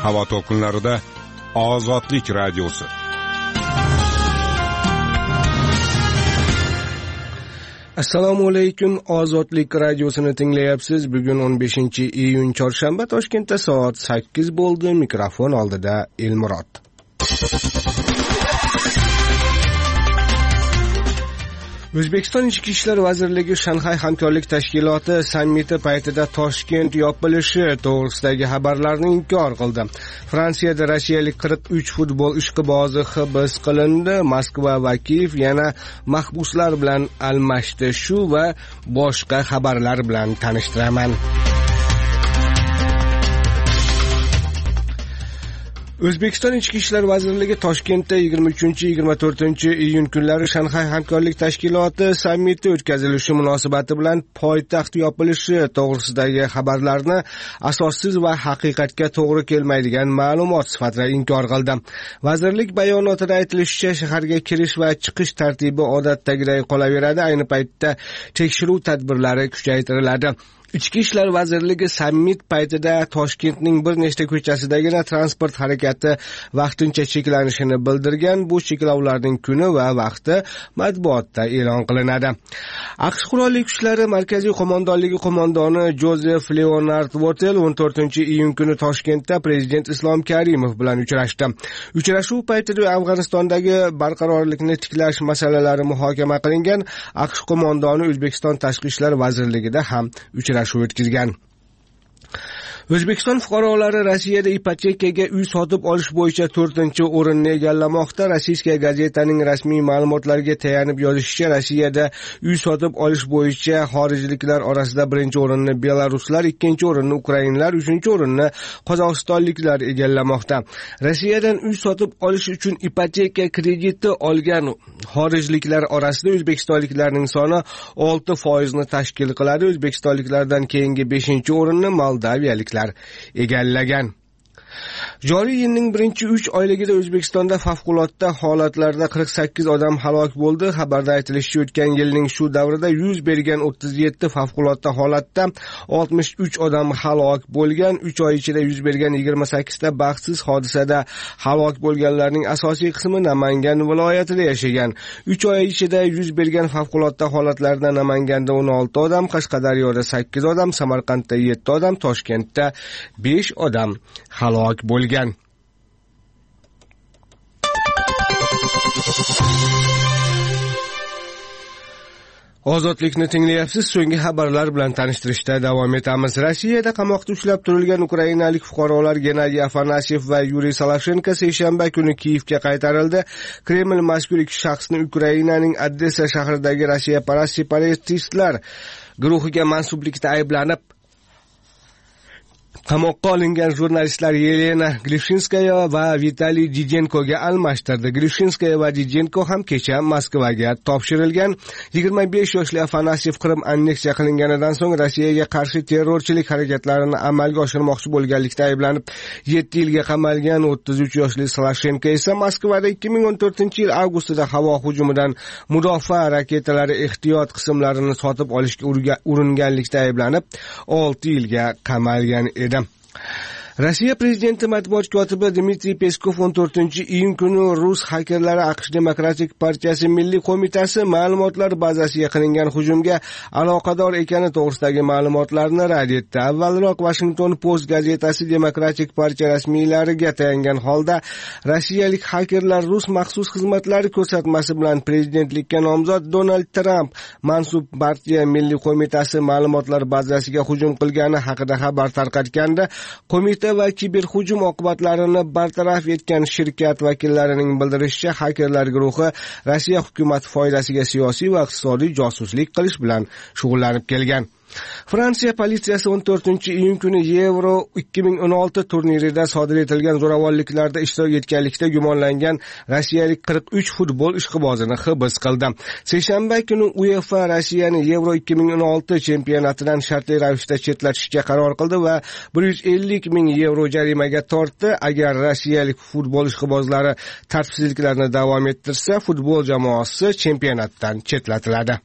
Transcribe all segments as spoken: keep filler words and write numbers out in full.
havo to'lqinlarida Ozodlik radiosi. Assalomu alaykum, Ozodlik radiosini tinglayapsiz. Bugun o'n beshinchi iyun chorshanba, Toshkentda soat sakkiz bo'ldi. Mikrofon oldida Elmurod. O'zbekiston Ichki ishlar vazirligi Shanxay hamkorlik tashkiloti sammiti paytida Toshkent yopilishi to'g'risidagi xabarlarni inkor qildi. Fransiyada rossiyalik qirq uch futbol ishqibozi hibs qilindi. Moskva va Kiyev yana mahbuslar bilan almashdi. Shu va boshqa xabarlar bilan tanishtiraman. O'zbekiston Ichki ishlar vazirligi Toshkentda yigirma uchinchi yigirma to'rtinchi iyun kunlari Shanxay hamkorlik tashkiloti sammiti o'tkazilishi munosabati bilan poytaxt yopilishi to'g'risidagi xabarlarni asossiz va haqiqatga to'g'ri kelmaydigan ma'lumot sifatida inkor qildi. Vazirlik bayonotida aytilishicha, shaharga kirish va chiqish tartibi odatdagiday qolaveradi. Ayni paytda tekshiruv tadbirlari kuchaytiriladi. Ichki ishlar vazirligi sammit paytida Toshkentning bir nechta ko'chasidagina transport harakati vaqtincha cheklanishini bildirgan. Bu cheklovlarning kuni va vaqti matbuotda e'lon qilinadi. AQSh qurolli kuchlari markaziy qo'mondonligi qo'mondoni Jozef Leonard Votel o'n to'rtinchi iyun kuni Toshkentda prezident Islom Karimov bilan uchrashdi. Uchrashuv paytida Afg'onistondagi barqarorlikni tiklash masalalari muhokama qilingan. AQSh qo'mondoni O'zbekiston tashqi ishlar vazirligida ham uchrashdi. o'tkazgan. O'zbekiston fuqarolari Rossiyada ipotekaga uy sotib olish bo'yicha to'rtinchi o'rinni egallamoqda. Rossiya gazetaning rasmiy ma'lumotlariga tayanib yozishicha, Rossiyada uy sotib olish bo'yicha xorijliklar orasida birinchi o'rinni belaruslar, ikkinchi o'rinni ukrainlar, uchinchi o'rinni qozog'istonliklar egallamoqda. Rossiyadan uy sotib olish uchun ipoteka krediti olgan xorijliklar orasida o'zbekistonliklarning soni olti foizni tashkil qiladi. O'zbekistonliklardan keyingi beshinchi o'rinni moldaviyaliklar egallagan. Joriy yilning birinchi uch oyligida O'zbekistonda favqulodda holatlarda qirq sakkiz odam halok bo'ldi. Xabarda aytilishicha, o'tgan yilning shu davrida yuz bergan o'ttiz yetti favqulodda holatda oltmish uch odam halok bo'lgan. uch oy ichida yuz bergan yigirma sakkiz ta baxtsiz hodisada halok bo'lganlarning asosiy qismi Namangan viloyatida yashagan. uch oy ichida yuz bergan favqulodda holatlarda Namanganda o'n olti odam, Qashqadaryoda sakkiz odam, Samarqandda yetti odam, Toshkentda besh odam halok bo'lgan. Ozodlikni tinglayapsiz. So'nggi xabarlar bilan tanishtirishda davom etamiz. Rossiyada qamoqda ushlab turilgan ukrainalik fuqarolar Gennadiy Afanasyev va Yuriy Salashenko seshanba kuni Kiyevga qaytarildi. Kreml mazkur ikki shaxsni Ukrainaning Odessa shahridagi Rossiyaparast separatistlar guruhiga mansublikda ayblanib qamoqqa olingan jurnalistlar Yelena Glishinskaya va Vitaliy Didenkoga almashtirdi. Glishinskaya va Didenko ham kecha Moskvaga topshirilgan. yigirma besh yoshli Afanasyev Qrim anneksiya qilinganidan so'ng Rossiyaga qarshi terrorchilik harakatlarini amalga oshirmoqchi bo'lganlikda ayblanib yetti yilga qamalgan. o'ttiz uch yoshli Salashenko esa Moskvada ikki ming o'n to'rtinchi yil avgustida havo hujumidan mudofaa raketalari ehtiyot qismlarini sotib olishga uringanlikda ayblanib olti yilga qamalgan edi. Rossiya prezidenti matbuot kotibi Dmitriy Peskov o'n to'rtinchi iyun kuni rus xakerlari AQSh Demokratik partiyasi Milliy qo'mitasi ma'lumotlar bazasiga qilingan hujumga aloqador ekani to'g'risidagi ma'lumotlarni rad etdi. Avvalroq Washington Post gazetasi Demokratik partiya rasmiylariga tayangan holda rossiyalik xakerlar rus maxsus xizmatlari ko'rsatmasi bilan prezidentlikka nomzod Donald Trump mansub partiya Milliy qo'mitasi ma'lumotlar bazasiga hujum qilgani haqida xabar tarqatganda, qo'mita va kiberhujum oqibatlarini bartaraf etgan shirkat vakillarining bildirishicha, xakerlar guruhi Rossiya hukumati foydasiga siyosiy va iqtisodiy josuslik qilish bilan shug'ullanib kelgan. Fransiya politsiyasi o'n to'rtinchi iyun kuni Euro ikki ming o'n olti turnirida sodir etilgan zo'ravonliklarda ishtirok etganlikda gumonlangan rossiyalik qirq uch futbol ishqibozini hibs qildi. Seshanba kuni UEFA Rossiyani Euro ikki ming o'n olti chempionatidan shartli ravishda chetlatishga qaror qildi va bir yuz ellik ming yevro jarimaga tortdi. Agar rossiyalik futbol ishqibozlari tartibsizliklarni davom ettirsa, futbol jamoasi chempionatdan chetlatiladi.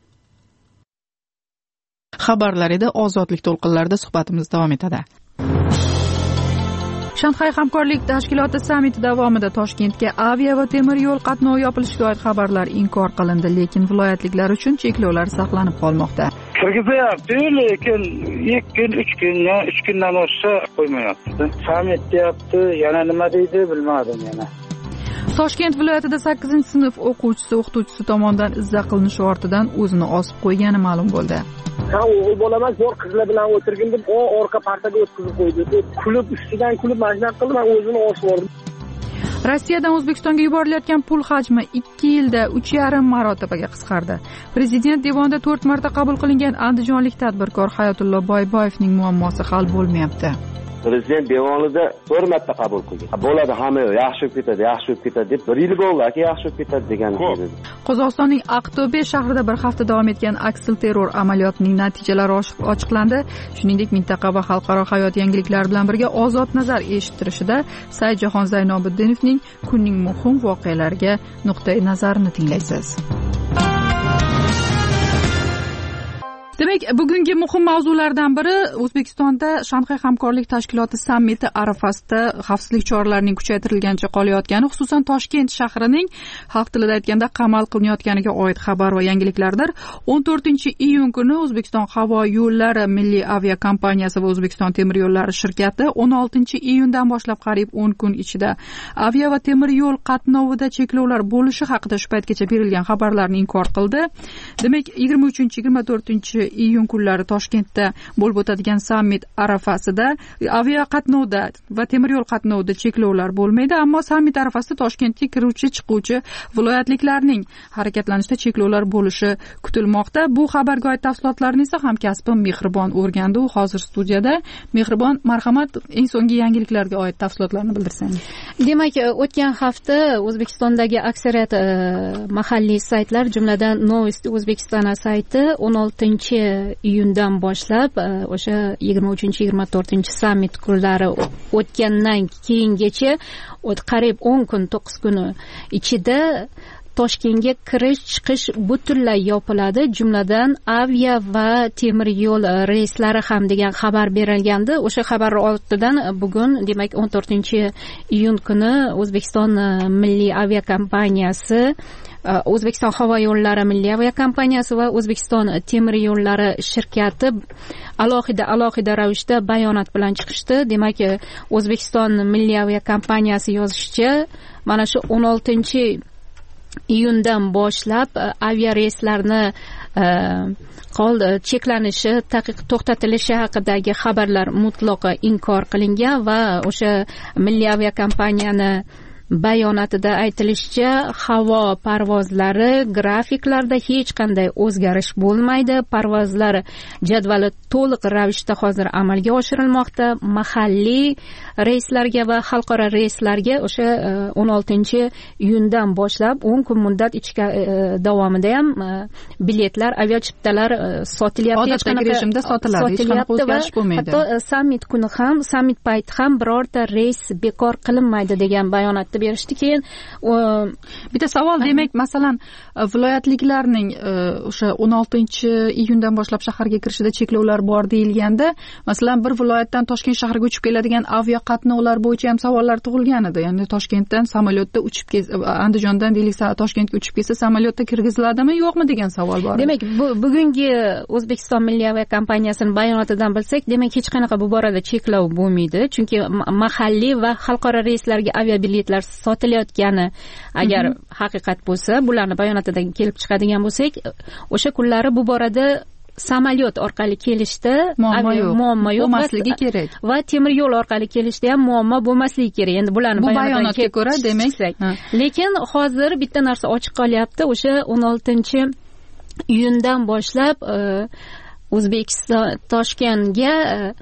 Xabarlar edi, Ozodlik to'lqinlarida suhbatimiz davom etadi. Shanxay hamkorlik tashkiloti sammiti davomida Toshkentga avia va temir yo'l qatnovi yopilishiga oid xabarlar inkor qilindi, lekin viloyatliklar uchun cheklovlar saqlanib qolmoqda. Kirgizayapti, lekin ikki kun, uch kunga, uch kundan ortiqcha qo'ymayapti. Sammit deyapti, yana nima deydi bilmadim yana. Toshkent viloyatida sakkizinchi sinf o'quvchisi o'qituvchisi tomonidan izza qilinishi ortidan o'zini osib qo'ygani ma'lum bo'ldi. Ha, o'g'il bolaman, bor qizlar bilan o'tirgandim, o orqa partaga o'tkazib qo'ydi. Kulib ustidan kulib majnaq qildi, men o'zini osib yubordim. Rossiyadan O'zbekistonga yuborilayotgan pul hajmi ikki yilda uch yarim marotabaga qisqardi. Prezident devonida to'rt marta qabul qilingan andijonlik tadbirkor Hayotullo Boyboyevning muammosi hal bo'lmayapti. Prezident devonida to'rt marta qabul qilgan. Bo'ladi, hamma yaxshi bo'lib ketadi, yaxshi bo'lib ketadi deb bir yil bo'ldi, aka yaxshi bo'lib ketadi degan edi. Qozog'istonning Aqto'be shahrida bir hafta davom etgan aksilterror amaliyotining natijalari ochiqlandi. Shuningdek, mintaqa va xalqaro hayot yangiliklari bilan birga Ozod nazar eshittirishida Saidjahon Zaynobiddinovning kunning muhim voqealariga nuqtai nazarini tinglaysiz. Demak, bugungi muhim mavzulardan biri O'zbekistonda Shanxay hamkorlik tashkiloti sammiti arafasida xavfsizlik choralarining kuchaytirilganicha qolayotgani, xususan Toshkent shahrining xalq tilida aytganda qamal qilinayotganiga oid xabar va yangiliklardir. o'n to'rtinchi iyun kuni O'zbekiston havo yo'llari milliy aviakompaniyasi va O'zbekiston temir yo'llari shirkati o'n oltinchi iyundan boshlab qariyb o'n kun ichida avia va temir yo'l qatnovida cheklovlar bo'lishi haqida shu paytgacha berilgan xabarlarni inkor qildi. Demak, yigirma uchinchi yigirma to'rtinchi iyun kunlari Toshkentda bo'lib o'tadigan sammit arafasida avia qatnovda va temir yo'l qatnovida cheklovlar bo'lmaydi, ammo sammit arafasida Toshkentga kiruvchi chiquvchi viloyatliklarning harakatlanishida cheklovlar bo'lishi kutilmoqda. Bu xabarga oid tafsilotlarni esa hamkasbim Mehribon o'rgandi. U hozir studiyada. Mehribon, marhamat, eng so'nggi yangiliklarga oid tafsilotlarni bildirsangiz. Demak, o'tgan hafta O'zbekistondagi aksariyat mahalliy saytlar, jumladan Novosti O'zbekistona sayti o'n oltinchi iyundan boshlab o'sha yigirma uchinchi yigirma to'rtinchi sammit kunlari o'tgandan keyingacha qariyb o'n kun, to'qqiz kun ichida Toshkentga kirish chiqish butunlay yopiladi, jumladan avia va temir yo'l reyslari ham degan xabar berilgandi. O'sha xabar ortidan bugun, demak o'n to'rtinchi iyun kuni O'zbekiston milliy aviakompaniyasi, O'zbekiston havo yo'llari milliy aviakompaniyasi va O'zbekiston temir yo'llari shirkati alohida alohida ravishda bayonot bilan chiqishdi. Demak, O'zbekiston milliy aviakompaniyasi yozishicha, mana shu o'n oltinchi iyundan boshlab avia reyslarni qoldi cheklanishi, taqiq to'xtatilishi haqidagi xabarlar mutlaqo inkor qilingan va o'sha milliy aviakompaniyani bayonotida aytilishicha, havo parvozlari grafiklarda hech qanday o'zgarish bo'lmaydi. Parvozlar jadvali to'liq ravishda hozir amalga oshirilmoqda. Mahalliy reyslarga va xalqaro reyslarga o'sha o'n oltinchi iyundan boshlab o'n kun muddat ichida davomida ham biletlar, aviachiptalar sotilyapti. Odatdagi rejimda sotiladi, hech qanaqa o'zgarish bo'lmaydi. Hatto sammit kuni ham, sammit payti ham birorta reys bekor qilinmaydi degan bayonotni berishdi. Keyin bitta savol, demak, masalan, viloyatliklarning o'sha o'n oltinchi iyundan boshlab shaharga kirishida cheklovlar bor deyilganda, masalan, bir viloyatdan Toshkent shahriga uchib keladigan avia qatnovlar bo'yicha ham savollar tug'ilgan edi. Ya'ni Toshkentdan samolyotda uchib kelsa, Andijondan deylik Toshkentga uchib kelsa, samolyotda kirgiziladimi, yo'qmi degan savol bor. Demak, bu bugungi O'zbekiston milliy aviakompaniyasining bayonotidan bilsak, demak, hech qanaqa bu borada cheklov bo'lmaydi, chunki mahalliy va xalqaro reyslarga aviabiletlar sotilayotgani agar mm-hmm. haqiqat bo'lsa, bularni bayonotidan kelib chiqadigan bo'lsak, o'sha kunlari bu borada samolyot orqali kelishda muammo yo'q, muammo yo'q bo'lmasligi kerak va temir yo'l orqali kelishda ham muammo bo'lmasligi kerak. Endi bularni bayonotga ko'ra demak, lekin hozir bitta narsa ochiq qolyapti. O'sha o'n oltinchi iyundan boshlab O'zbekiston Toshkentga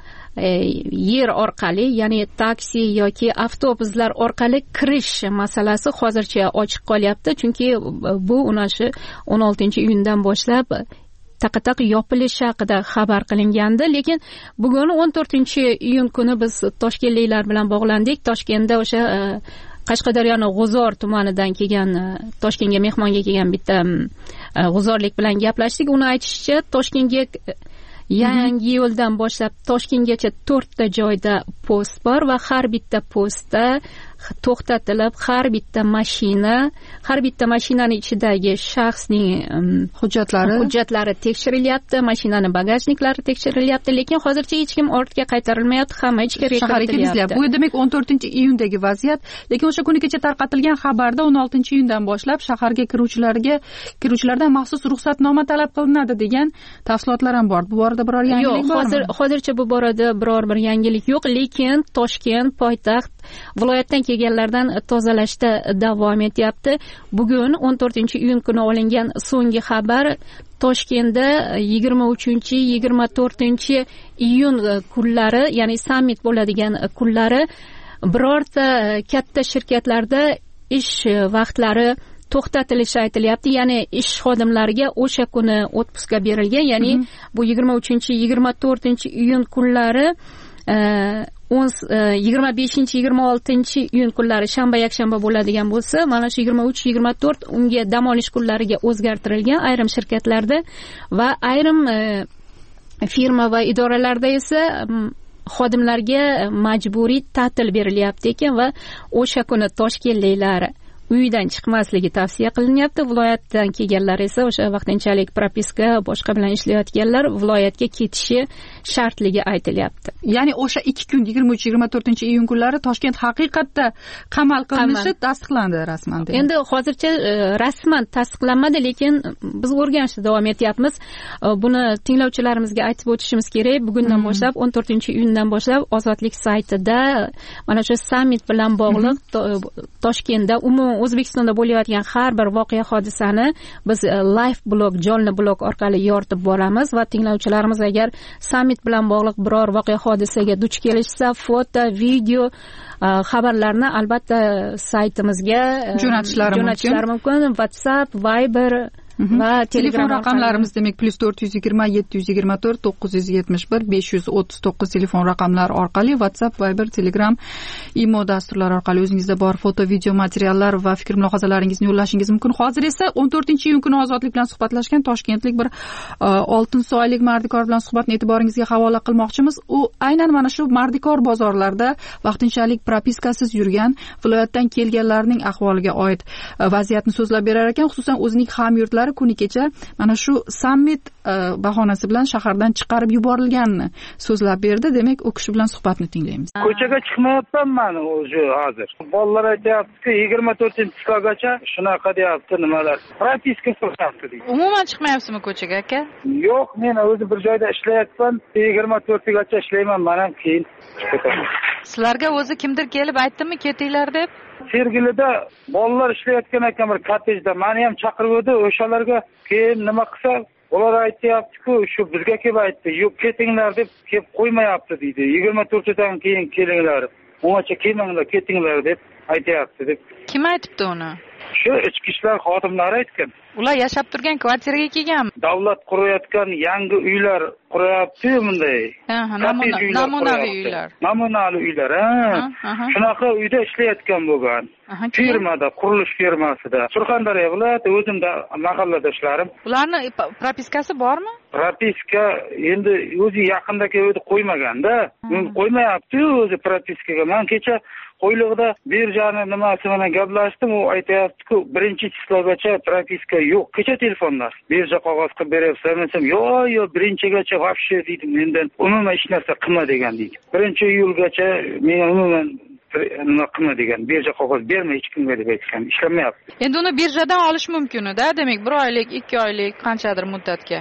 yer orqali, ya'ni taksi yoki avtobuslar orqali kirish masalasi hozircha ochiq qolyapti, chunki bu ana shu o'n oltinchi iyundan boshlab taqataq yopilishi haqida xabar qilingandi. Lekin bugun o'n to'rtinchi iyun kuni biz toshkentliklar bilan bog'landik. Toshkentda o'sha Qashqadaryoning G'uzor tumanidan kelgan, Toshkentga mehmonga kelgan bitta g'uzorlik bilan gaplashdik. Uni aytishicha, Toshkentga Yangi yo'ldan boshlab Toshkentgacha to'rtta joyda post bor va har bitta postda to'xtatilib har bitta mashina, har bitta mashinaning ichidagi shaxsning hujjatlari hujjatlari tekshirilyapti, mashinaning bagajniklari tekshirilyapti, lekin hozircha hech kim ortga qaytarilmayapti, hamma ichkariga kiritilyapti. Bu demak o'n to'rtinchi iyundagi vaziyat, lekin o'sha kuni kecha tarqatilgan xabarda o'n oltinchi iyundan boshlab shaharga kiruvchilarga kiruvchilardan maxsus ruxsatnoma talab qilinadi degan tafsilotlar ham bor. Bu borada biror yangilik bormi? Yo'q, hozir hozircha bu borada biror bir yangilik yo'q, lekin Toshkent poytaxt viloyatdan kelganlardan tozalashda davom etyapti. Bugun o'n to'rtinchi iyun kuni olingan so'nggi xabar Toshkentda yigirma uchinchi yigirma to'rtinchi iyun kunlari, ya'ni sammit bo'ladigan kunlari birorta katta shirkatlarda ish vaqtlari to'xtatilishi aytilyapti, ya'ni ish xodimlariga o'sha kuni otpuska berilgan, ya'ni mm -hmm. bu yigirma uchinchi yigirma to'rtinchi iyun kunlari yigirma beshinchi yigirma oltinchi iyun kunlari shanba yakshanba bo'ladigan bo'lsa, mana shu yigirma uch yigirma to'rt unga dam olish kunlariga o'zgartirilgan ayrim shirkatlarda va ayrim firma va idoralarda esa xodimlarga majburiy ta'til berilyapti ekan va o'sha kuni toshkentliklar uydan chiqmasligi tavsiya qilinyapti. Viloyatdan kelganlar esa o'sha vaqtinchalik propiska boshqa bilan ishlayotganlar viloyatga ketishi shartligi aytilyapti. Ya'ni o'sha ikki kun yigirma uch yigirma to'rtinchi iyun kunlari Toshkent haqiqatda qamal qilinishi tasdiqlandi rasman. Endi hozircha rasman tasdiqlanmadi, lekin biz o'rganishda davom etyapmiz. Buni tinglovchilarimizga aytib o'tishimiz kerak. Bugundan hmm. boshlab o'n to'rtinchi iyundan boshlab Ozodlik saytida mana shu sammit bilan bog'liq hmm. Toshkentda umuman O'zbekistonda bo'layotgan har bir voqea hodisani biz live blog, jonli blog orqali yoritib boramiz va tinglovchilarimiz agar sammit bilan bog'liq biror voqea hodisaga duch kelishsa, foto, video xabarlarni albatta saytimizga jo'natishlari mumkin. WhatsApp, Viber va telefon raqamlarimiz demak plus to'rt yuz yigirma yetti yuz yigirma to'rt to'qqiz yuz yetmish bir besh yuz o'ttiz to'qqiz telefon raqamlari orqali WhatsApp, Viber, Telegram, Imo dasturlari orqali o'zingizda bor foto, video materiallar va fikr mulohazalaringizni yo'llashingiz mumkin. Hozir esa o'n to'rtinchi iyun kuni Ozodlik bilan suhbatlashgan toshkentlik bir oltin soylik mardikor bilan suhbatni e'tiboringizga havola qilmoqchimiz. U aynan mana shu mardikor bozorlarda vaqtinchalik propiskasiz yurgan viloyatdan kelganlarning ahvoliga oid vaziyatni so'zlab berar ekan, xususan o'zining hamyurtlari kuni kecha mana shu sammit bahonasi bilan shahardan chiqarib yuborilganini so'zlab berdi. Demak, u kishi bilan suhbatni tinglaymiz. Ko'chaga chiqmayapman o'zi hozir. Bolalar aytayapti, yigirma to'rtinchi chiqagacha shunaqa deyapti, nimalar. Propiska so'rayapti deydi. Umuman chiqmayapsizmi ko'chaga aka? Yo'q, men o'zi bir joyda ishlayapman. yigirma to'rtigacha ishlayman, men ham keyin chiqaman. Sizlarga o'zi kimdir kelib aytdimi ketinglar deb? Sergilida bolalar ishlayotgan ekan bir kottejda. Meni ham chaqiruvdi, o'shalarga keyin nima qilsa, ular aytayapti-ku, shu bizga kelib aytdi, "Yo'q, ketinglar" deb kelib qo'ymayapti deydi. yigirma to'rtdan keyin kelinglar. Ungacha kelmanglar, ketinglar deb aytayapti deb. Kim aytibdi uni? Shu ichki ishlar xodimlari aytgan. Ular yashab turgan kvartiraga kelganmi? Davlat qurayotgan yangi uylar qurayapti bunday. Ha, namunaviy uylar. Namunaviy uylar, ha. Shunaqa uyda ishlayotgan bo'lgan. Firmada, qurilish firmasida. Surxondaryo viloyati, o'zimda mahalladoshlarim. Ularning propiskasi bormi? Propiska endi o'zi yaqinda kelib qo'ymaganda, men qo'ymayapti o'zi propiskaga. Men kecha qo'ylig'ida birjani nimasi bilan gaplashdim, u aytayapti-ku, birinchi chislagacha propiska yo'q. Kecha telefonlar. Birja qog'oz qilib beryapsan desam, "Yo'q, yo'q, birinchigacha vobshe" dedim. Mendan umuman hech narsa qilma degan deydi. birinchi iyulgacha men umuman nima qilma degan, birja qog'oz berma hech kimga deb aytgan, ishlamayapti. Endi uni birjadan olish mumkin-da, demak bir oylik, ikki oylik, qanchadir muddatga.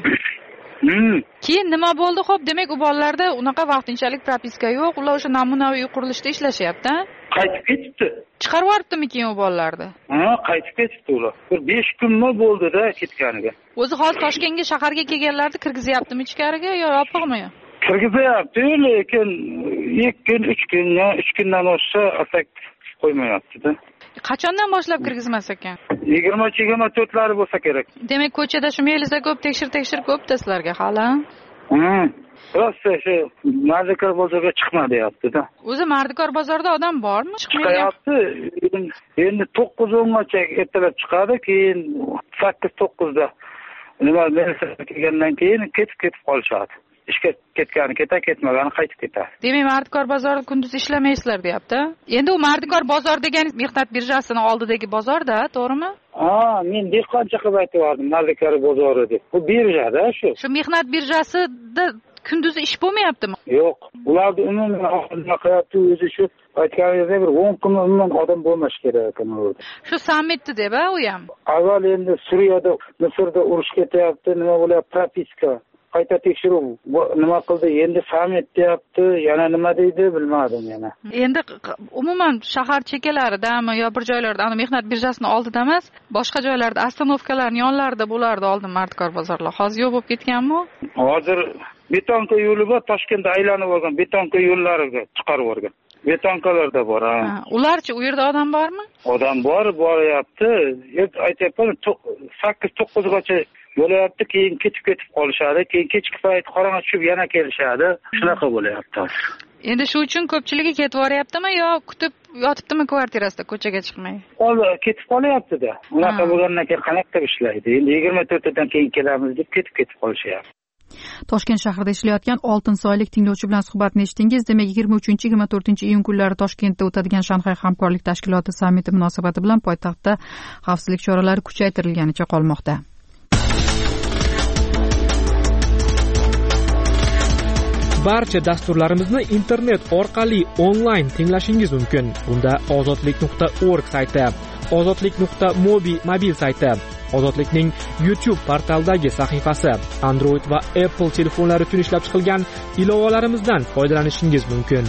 Hmm. Keyin nima bo'ldi? Xo'p, demak u bolalarda unaqa vaqtinchalik propiska yo'q, ular o'sha namunaviy qurilishda ishlashyapti. Qaytib ketibdi. Chiqarib yuboribdimi keyin u bolalarni? Ha, qaytib ketibdi ular. Bir besh kunmi bo'ldi-da ketganiga. O'zi hozir Toshkentga shaharga kelganlarni kirgizyaptimi ichkariga yo yopiqmi? Kirgizyapti, lekin ikki kun, uch kunga, uch kundan ortsa asak qo'ymayapti-da. Qachondan boshlab kirgizmas ekan? yigirma uch yigirma to'rtlari bo'lsa kerak. Demak, ko'chada shu meliza ko'p, tekshir-tekshir ko'p-da sizlarga hali. Hmm. Rosa shu Mardikor bozoriga chiqma deyapti-da. O'zi Mardikor bozorida odam bormi? Chiqayapti. Endi to'qqiz o'ngacha ertalab chiqadi, keyin sakkiz to'qqizda nima kelgandan keyin ketib-ketib qolishadi. ishga ketgani ketar, ketmagani qaytib ketadi. Demak, Mardikor bozorida kunduz ishlamaysizlar, deyapti. Endi u Mardikor bozor degani mehnat birjasining oldidagi bozorda, to'g'rimi? Ha, men dehqoncha qilib aytib Mardikor bozori deb. Bu birjada shu. Shu mehnat birjasida kunduzi ish bo'lmayaptimi? Yo'q. Ularni umuman nima qilyapti o'zi shu aytganingizda bir o'n kun umuman odam bo'lmash kerak ekan orada. Shu sammitni deb-a u ham. Avval endi Suriyada, Misrda urush ketyapti, nima bo'lyapti, propiska, qayta tekshiruv nima qildi, endi sammit deyapti, yana nima deydi bilmadim yana. Endi umuman shahar chekkalaridami yo bir joylarda ana mehnat birjasining oldida emas, boshqa joylarda ostanovkalarning yonlarida bo'lardi oldin Mardikor bozorlar. Hozir yo'q bo'lib ketganmi? Hozir betonka yo'li bor, Toshkentda aylanib olgan betonka yo'llariga chiqarib o'rgan. Betonkalarda bor, ha. Ularchi u yerda odam bormi? Odam bor, boryapti. Aytyapman, sakkiz to'qqiz gacha bo'layapti, keyin ketib-ketib qolishadi, keyin kechki payt qorong'i tushib yana kelishadi. Shunaqa bo'layapti. Endi shu uchun ko'pchiligi ketib boryaptimi yo kutib yotibdimi kvartirasida ko'chaga chiqmay? Hozir ketib qolyapti-da. Unaqa bo'lgandan keyin qanaqa ishlaydi? Endi yigirma to'rtdan keyin kelamiz deb ketib-ketib qolishyapti. Toshkent shahrida ishlayotgan oltinsoylik tinglovchi bilan suhbatni eshitdingiz. Demak, yigirma uchinchi yigirma to'rtinchi iyun kunlari Toshkentda o'tadigan Shanxay hamkorlik tashkiloti sammiti munosabati bilan poytaxtda xavfsizlik choralari kuchaytirilganicha qolmoqda. Barcha dasturlarimizni internet orqali onlayn tinglashingiz mumkin. Bunda ozodlik nuqta org sayti, ozodlik nuqta mobi mobil sayti, Ozodlikning YouTube portaldagi sahifasi, Android va Apple telefonlari uchun ishlab chiqilgan ilovalarimizdan foydalanishingiz mumkin.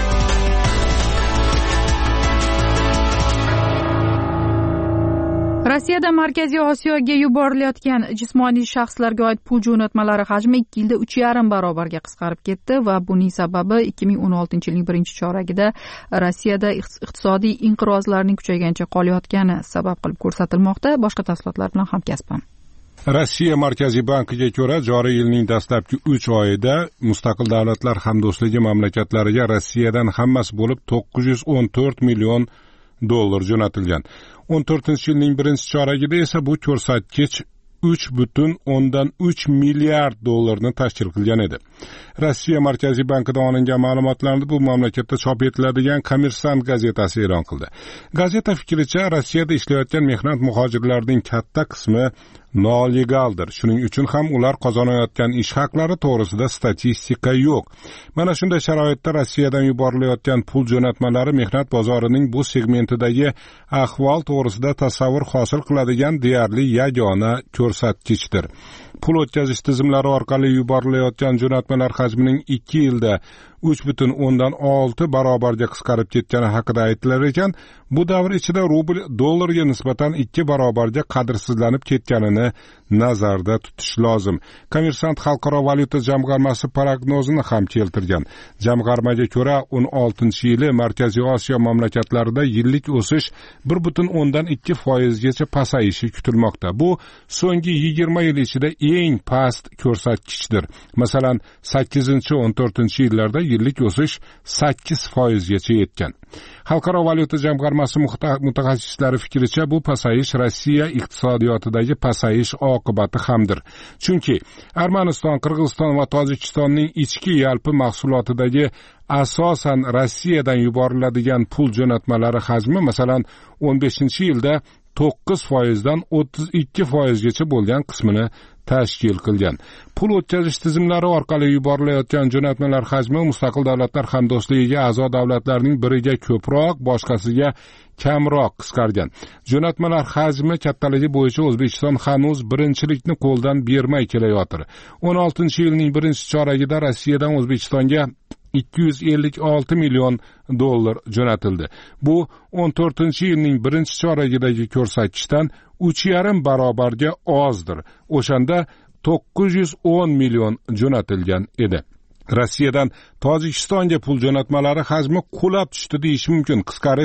Rossiyada Markaziy Osiyoga yuborilayotgan jismoniy shaxslarga oid pul jo'natmalari hajmi ikki yilda uch yarim barobarga qisqarib ketdi va buning sababi ikki ming o'n oltinchi yilning birinchi choragida Rossiyada iqtisodiy inqirozlarning kuchaygancha qolayotgani sabab qilib ko'rsatilmoqda. Boshqa tafsilotlar bilan hamkasbim. Rossiya Markaziy bankiga ko'ra, joriy yilning dastlabki uch oyida mustaqil davlatlar hamdo'stligi mamlakatlariga Rossiyadan hammasi bo'lib to'qqiz yuz o'n to'rt million dollar jo'natilgan. o'n to'rtinchi yilning birinchi choragida esa bu ko'rsatkich uch butun o'ndan uch milliard dollarni tashkil qilgan edi. Rossiya Markaziy bankidan olingan ma'lumotlarni bu mamlakatda chop etiladigan Kommersant gazetasi e'lon qildi. Gazeta fikricha, Rossiyada ishlayotgan mehnat muhojirlarining katta qismi nolegaldir. Shuning uchun ham ular qozonayotgan ish haqlari to'g'risida statistika yo'q. Mana shunday sharoitda Rossiyadan yuborilayotgan pul jo'natmalari mehnat bozorining bu segmentidagi ahvol to'g'risida tasavvur hosil qiladigan deyarli yagona ko'rsatkichdir. Pul o'tkazish tizimlari orqali yuborilayotgan jo'natmalar hajmining ikki yilda uch butun o'ndan olti barobarga qisqarib ketgani haqida aytilar ekan, bu davr ichida rubl dollarga nisbatan ikki barobarga qadrsizlanib ketganini nazarda tutish lozim. Kommersant xalqaro valyuta jamg'armasi prognozini ham keltirgan. Jamg'armaga ko'ra, o'n oltinchi yili Markaziy Osiyo mamlakatlarida yillik o'sish bir butun o'ndan ikki foizgacha pasayishi kutilmoqda. Bu so'nggi yigirma yil ichida eng past ko'rsatkichdir. Masalan, sakkizinchi o'n to'rtinchi yillarda yillik o'sish sakkiz foizgacha yetgan. Xalqaro valyuta jamg'armasi mutaxassislari fikricha, bu pasayish Rossiya iqtisodiyotidagi pasayish oqibati hamdir. Chunki Armaniston, Qirg'iziston va Tojikistonning ichki yalpi mahsulotidagi asosan Rossiyadan yuboriladigan pul jo'natmalari hajmi masalan o'n beshinchi yilda to'qqiz foizdan o'ttiz ikki foizgacha bo'lgan qismini tashkil qilgan. Pul o'tkazish tizimlari orqali yuborilayotgan jo'natmalar hajmi mustaqil davlatlar hamdo'stligiga a'zo davlatlarning biriga ko'proq, boshqasiga kamroq qisqargan. Jo'natmalar hajmi kattaligi bo'yicha O'zbekiston hanuz birinchilikni qo'ldan bermay kelayotir. o'n oltinchi yilning birinchi choragida Rossiyadan O'zbekistonga ikki yuz ellik olti million dollar jo'natildi. Bu o'n to'rtinchi yilning birinchi choragidagi ko'rsatkichdan uch yarim barobarga ozdir. O'shanda to'qqiz yuz o'n million jo'natilgan edi. Rossiyadan Tojikistonga pul jo'natmalari hajmi qulab tushdi deyish mumkin. Qisqarish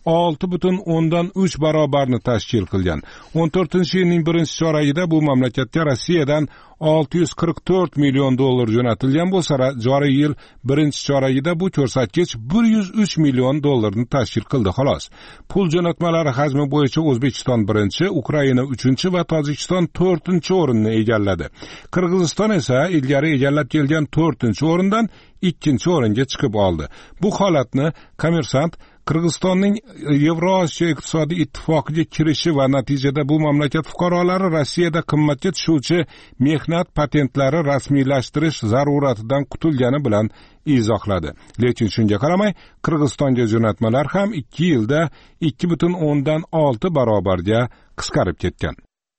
olti butun o'ndan uch barobarni tashkil qilgan. o'n to'rtinchi yilning birinchi choragida bu mamlakatga Rossiyadan olti yuz qirq to'rt million dollar jo'natilgan bo'lsa, joriy yil birinchi choragida bu ko'rsatkich bir yuz uch million dollarni tashkil qildi xolos. Pul jo'natmalari hajmi bo'yicha O'zbekiston birinchi, Ukraina uchinchi va Tojikiston to'rtinchi o'rinni egalladi. Qirg'iziston esa ilgari egallab kelgan to'rtinchi o'rindan ikkinchi o'ringa chiqib oldi. Bu holatni Kommersant Qirg'izistonning Yevrosiyo iqtisodiy ittifoqiga kirishi va natijada bu mamlakat fuqarolari Rossiyada qimmatga tushuvchi mehnat patentlari rasmiylashtirish zaruratidan qutulgani bilan izohladi. Lekin shunga qaramay, Qirg'izistonga jo'natmalar ham ikki yilda ikki butun o'ndan olti barobarga qisqarib ketgan.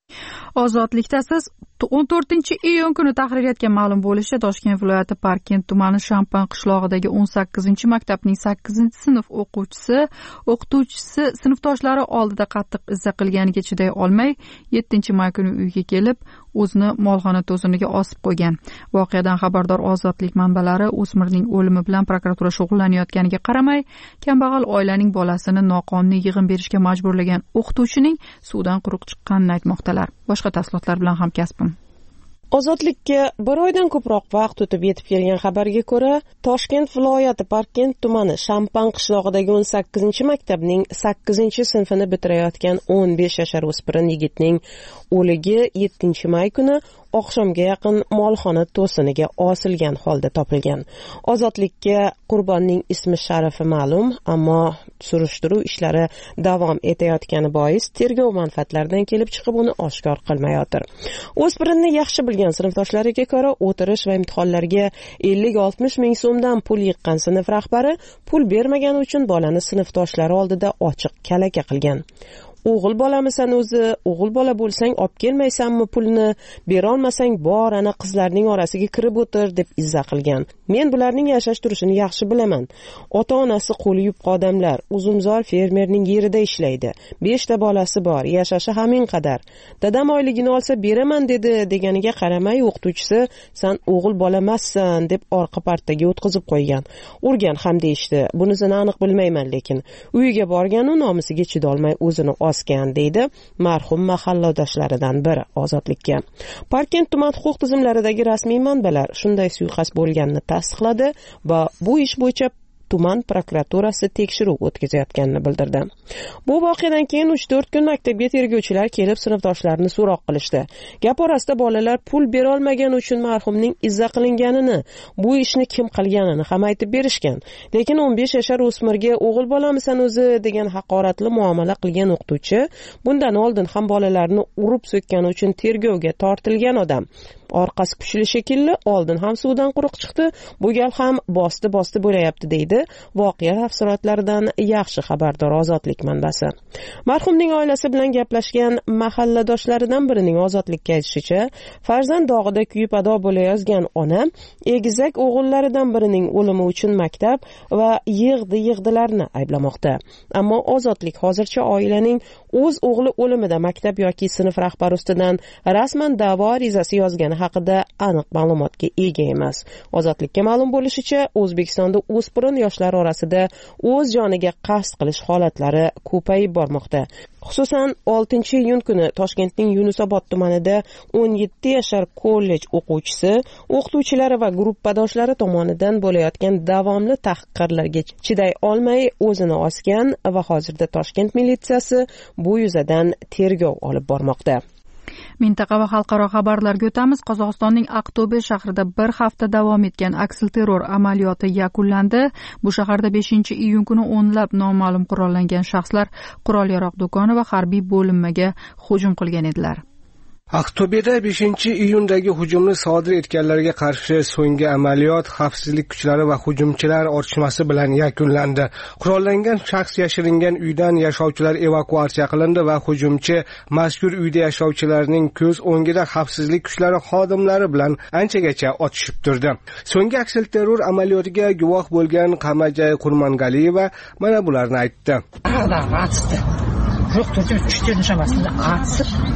Ozodlikda siz o'n to'rtinchi iyun kuni tahririyatga ma'lum bo'lishicha, Toshkent viloyati Parkent tumani Shampan qishlog'idagi o'n sakkizinchi maktabning sakkizinchi sinf o'quvchisi, o'qituvchisi sinfdoshlari oldida qattiq izza qilganiga chiday olmay, yettinchi may kuni uyga kelib, o'zini molxona to'siniga osib qo'ygan. Voqeadan xabardor Ozodlik manbalari o'smirning o'limi bilan prokuratura shug'ullanayotganiga qaramay, kambag'al oilaning bolasini noqonuniy yig'im berishga majburlagan o'qituvchining suvdan quruq chiqqanini aytmoqdalar. Boshqa tafsilotlar bilan hamkasbim. Ozodlikka bir oydan ko'proq vaqt o'tib yetib kelgan xabarga ko'ra, Toshkent viloyati Parkent tumani Shampan qishlog'idagi o'n sakkizinchi maktabning sakkizinchi sinfini bitirayotgan o'n besh yashar o'spirin yigitning o'ligi yettinchi may kuni oqshomga yaqin molxona to'siniga osilgan holda topilgan. Ozodlikka qurbonning ismi sharifi ma'lum, ammo surishtiruv ishlari davom etayotgani bois tergov manfaatlaridan kelib chiqib uni oshkor qilmayotir. O'spirinni yaxshi bilgan sinfdoshlariga ko'ra, o'tirish va imtihonlarga ellik oltmish ming so'mdan pul yiqqan sinf rahbari pul bermagani uchun bolani sinfdoshlari oldida ochiq kalaka qilgan. O'g'il bolamisan o'zi, o'g'il bola bo'lsang olib kelmaysanmi pulni, bera olmasang bor ana qizlarning orasiga kirib o'tir deb izza qilgan. Men bularning yashash turishini yaxshi bilaman. Ota-onasi qo'li yupqa odamlar, uzumzor fermerning yerida ishlaydi. beshta bolasi bor, yashashi hamin qadar. Dadam oyligini olsa beraman dedi deganiga qaramay, o'qituvchisi "Sen o'g'il bola emassan" deb orqa partaga o'tkazib qo'ygan. Urgan ham deyishdi. Bunisini aniq bilmayman, lekin uyiga borgan u nomisiga chidolmay o'zini osgan deydi marhum mahalladoshlaridan biri Ozodlikka. Parkent tuman huquq tizimlaridagi rasmiy manbalar shunday suiqasd bo'lganini tasdiqladi va bu ish bo'yicha tuman prokuraturasi tekshiruv o'tkazayotganini bildirdi. Bu voqeadan keyin uch to'rt kun maktabga tergovchilar kelib sinfdoshlarini so'roq qilishdi. Gap orasida bolalar pul bera olmagani uchun marhumning izza qilinganini, bu ishni kim qilganini ham aytib berishgan. Lekin o'n besh yashar o'smirga "O'g'il bolamisan o'zi" degan haqoratli muomala qilgan o'qituvchi bundan oldin ham bolalarni urib so'kkani uchun tergovga tortilgan odam. Orqasi kuchli shekilli, oldin ham suvdan quruq chiqdi, bu gal ham bosti-bosti bo'layapti deydi voqea tafsilotlaridan yaxshi xabardor Ozodlik manbasi. Marhumning oilasi bilan gaplashgan mahalladoshlaridan birining Ozodlikka aytishicha, farzand dog'ida kuyib ado bo'layozgan ona egizak o'g'illaridan birining o'limi uchun maktab va yig'di-yig'dilarni ayblamoqda. Ammo Ozodlik hozircha oilaning o'z o'g'li o'limida maktab yoki sinf rahbari ustidan rasman da'vo arizasi yozgani haqida aniq ma'lumotga ega emas. Ozodlikka ma'lum bo'lishicha, O'zbekistonda o'spirin yoshlar orasida o'z joniga qasd qilish holatlari ko'payib bormoqda. Xususan, oltinchi iyun kuni Toshkentning Yunusobod tumanida o'n yetti yashar kollej o'quvchisi o'qituvchilari va gruppadoshlari tomonidan bo'layotgan davomli tahqirlarga chiday olmay o'zini osgan va hozirda Toshkent militsiyasi bu yuzadan tergov olib bormoqda. Mintaqa va xalqaro xabarlarga o'tamiz. Qozog'istonning Aqto'be shahrida bir hafta davom etgan aksilterror amaliyoti yakunlandi. Bu shaharda beshinchi iyun kuni o'nlab noma'lum qurollangan shaxslar qurol-yarog' do'koni va harbiy bo'linmaga hujum qilgan edilar. Aqto'beda beshinchi iyundagi hujumni sodir etganlarga qarshi so'nggi amaliyot xavfsizlik kuchlari va hujumchilar otishmasi bilan yakunlandi. Qurollangan shaxs yashiringan uydan yashovchilar evakuatsiya qilindi va hujumchi mazkur uyda yashovchilarning ko'z o'ngida xavfsizlik kuchlari xodimlari bilan anchagacha otishib turdi. So'nggi aksilterror amaliyotiga guvoh bo'lgan Qamajay Qurmangaliyeva mana bularni aytdi. Yo'q, to'rt uch nishonasida atsib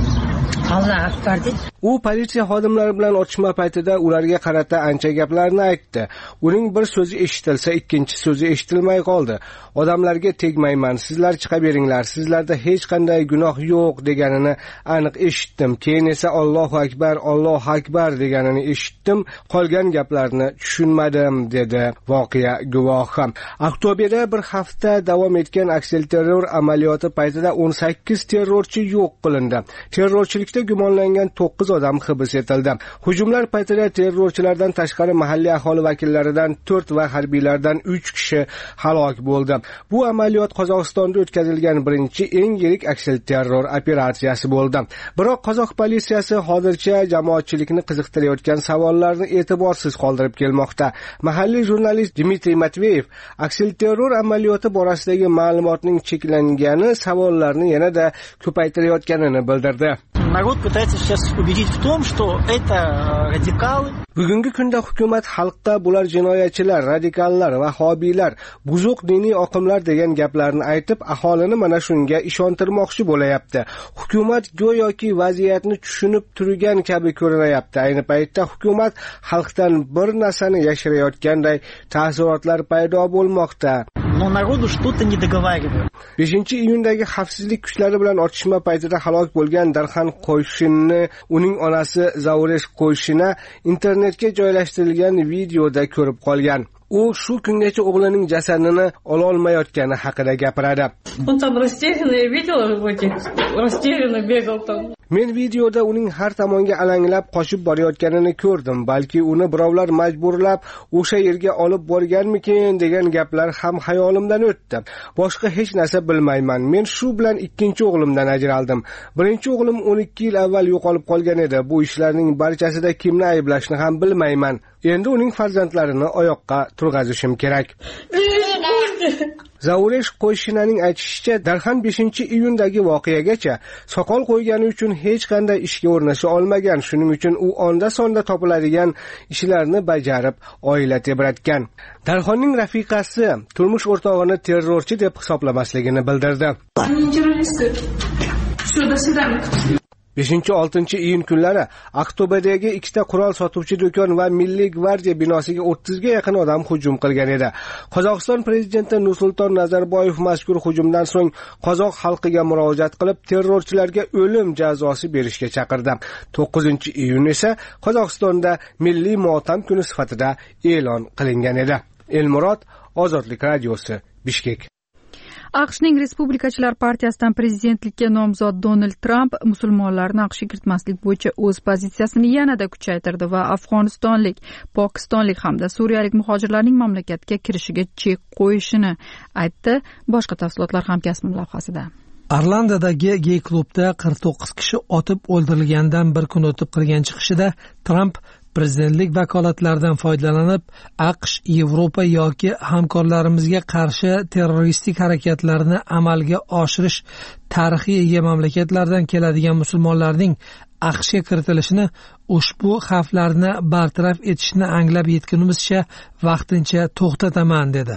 Alloh akbar deb. U politsiya xodimlari bilan otishma paytida ularga qarata ancha gaplarni aytdi. Uning bir so'zi eshitilsa, ikkinchi so'zi eshitilmay qoldi. Odamlarga tegmayman, sizlar chiqaveringlar, sizlarda hech qanday gunoh yo'q deganini aniq eshitdim. Keyin esa Allohu akbar, Allohu akbar deganini eshitdim. Qolgan gaplarni tushunmadim, dedi voqea guvohi. Oktoberda bir hafta davom etgan aksilterror amaliyoti paytida o'n sakkiz terrorchi yo'q qilindi. Terrorchilikda gumonlangan to'qqiz odam hibs etildi. Hujumlar paytida terrorchilardan tashqari mahalliy aholi vakillaridan to'rt va harbiylardan uch kishi halok bo'ldi. Bu amaliyot Qozog'istonda o'tkazilgan birinchi eng yirik aksilterror operatsiyasi bo'ldi. Biroq qozoq politsiyasi hozircha jamoatchilikni qiziqtirayotgan savollarni e'tiborsiz qoldirib kelmoqda. Mahalliy jurnalist Dmitriy Matveyev aksilterror amaliyoti borasidagi ma'lumotning cheklangani savollarni yanada ko'paytirayotganini bildirdi. Народ пытается сейчас убедить в том, что это радикалы. Bugungi kunda hukumat xalqqa bular jinoyatchilar, radikallar va hobiylar, buzuq diniy oqimlar degan gaplarni aytib, aholini mana shunga ishontirmoqchi bo'layapti. Hukumat go'yoki vaziyatni tushunib turgan kabi ko'rinayapti. Ayni paytda hukumat xalqdan bir narsani yashirayotganday taassurotlar paydo bo'lmoqda. Но народу что-то не договаривают. beshinchi iyundagi xavfsizlik kuchlari bilan otishma paytida halok bo'lgan Darxan Qo'yshinni uning onasi Zauresh Qo'yshina internetga joylashtirilgan videoda ko'rib qolgan. U shu kungacha o'g'lining jasadini ola olmayotgani haqida gapiradi. Он там растерянно, я видела в этих, растерянно бегал там. Men videoda uning har tomonga alanglab qochib borayotganini ko'rdim. Balki uni birovlar majburlab o'sha yerga olib borganmikin degan gaplar ham xayolimdan o'tdi. Boshqa hech narsa bilmayman. Men shu bilan ikkinchi o'g'limdan ajraldim. Birinchi o'g'lim o'n ikki yil avval yo'qolib qolgan edi. Bu ishlarning barchasida kimni ayblashni ham bilmayman. Endi uning farzandlarini oyoqqa turg'azishim kerak. Zauresh Qo'yshinaning aytishicha, Darxan beshinchi iyundagi voqeagacha soqol qo'ygani uchun hech qanday ishga o'rnasha olmagan. Shuning uchun u onda sonda topiladigan ishlarni bajarib, oila tebratgan. Darxonning rafiqasi turmush o'rtog'ini terrorchi deb hisoblamasligini bildirdi. beshinchi oltinchi iyun kunlari Oktoberdagi ikkita qurol sotuvchi do'kon va Milliy gvardiya binosiga o'ttizga yaqin odam hujum qilgan edi. Qozog'iston prezidenti Nursulton Nazarboyev mazkur hujumdan so'ng qozoq xalqiga murojaat qilib, terrorchilarga o'lim jazosi berishga chaqirdi. to'qqizinchi iyun esa Qozog'istonda milliy motam kuni sifatida e'lon qilingan edi. Elmurod, Ozodlik radiosi, Bishkek. AQShning Respublikachilar partiyasidan prezidentlikka nomzod Donald Tramp musulmonlarni AQShga kiritmaslik bo'yicha o'z pozitsiyasini yanada kuchaytirdi va afg'onistonlik, pokistonlik hamda suriyalik muhojirlarning mamlakatga kirishiga chek qo'yishini aytdi. Boshqa tafsilotlar hamkasbim lavhasida. Orlandodagi gey klubda qirq to'qqiz kishi otib o'ldirilgandan bir kun o'tib qilgan chiqishida Tramp prezidentlik vakolatlaridan foydalanib AQSh, Yevropa yoki hamkorlarimizga qarshi terroristik harakatlarni amalga oshirish tarixiy ega mamlakatlardan keladigan musulmonlarning AQShga kiritilishini, ushbu xavflarni bartaraf etishni anglab yetgunimizcha vaqtincha to'xtataman dedi.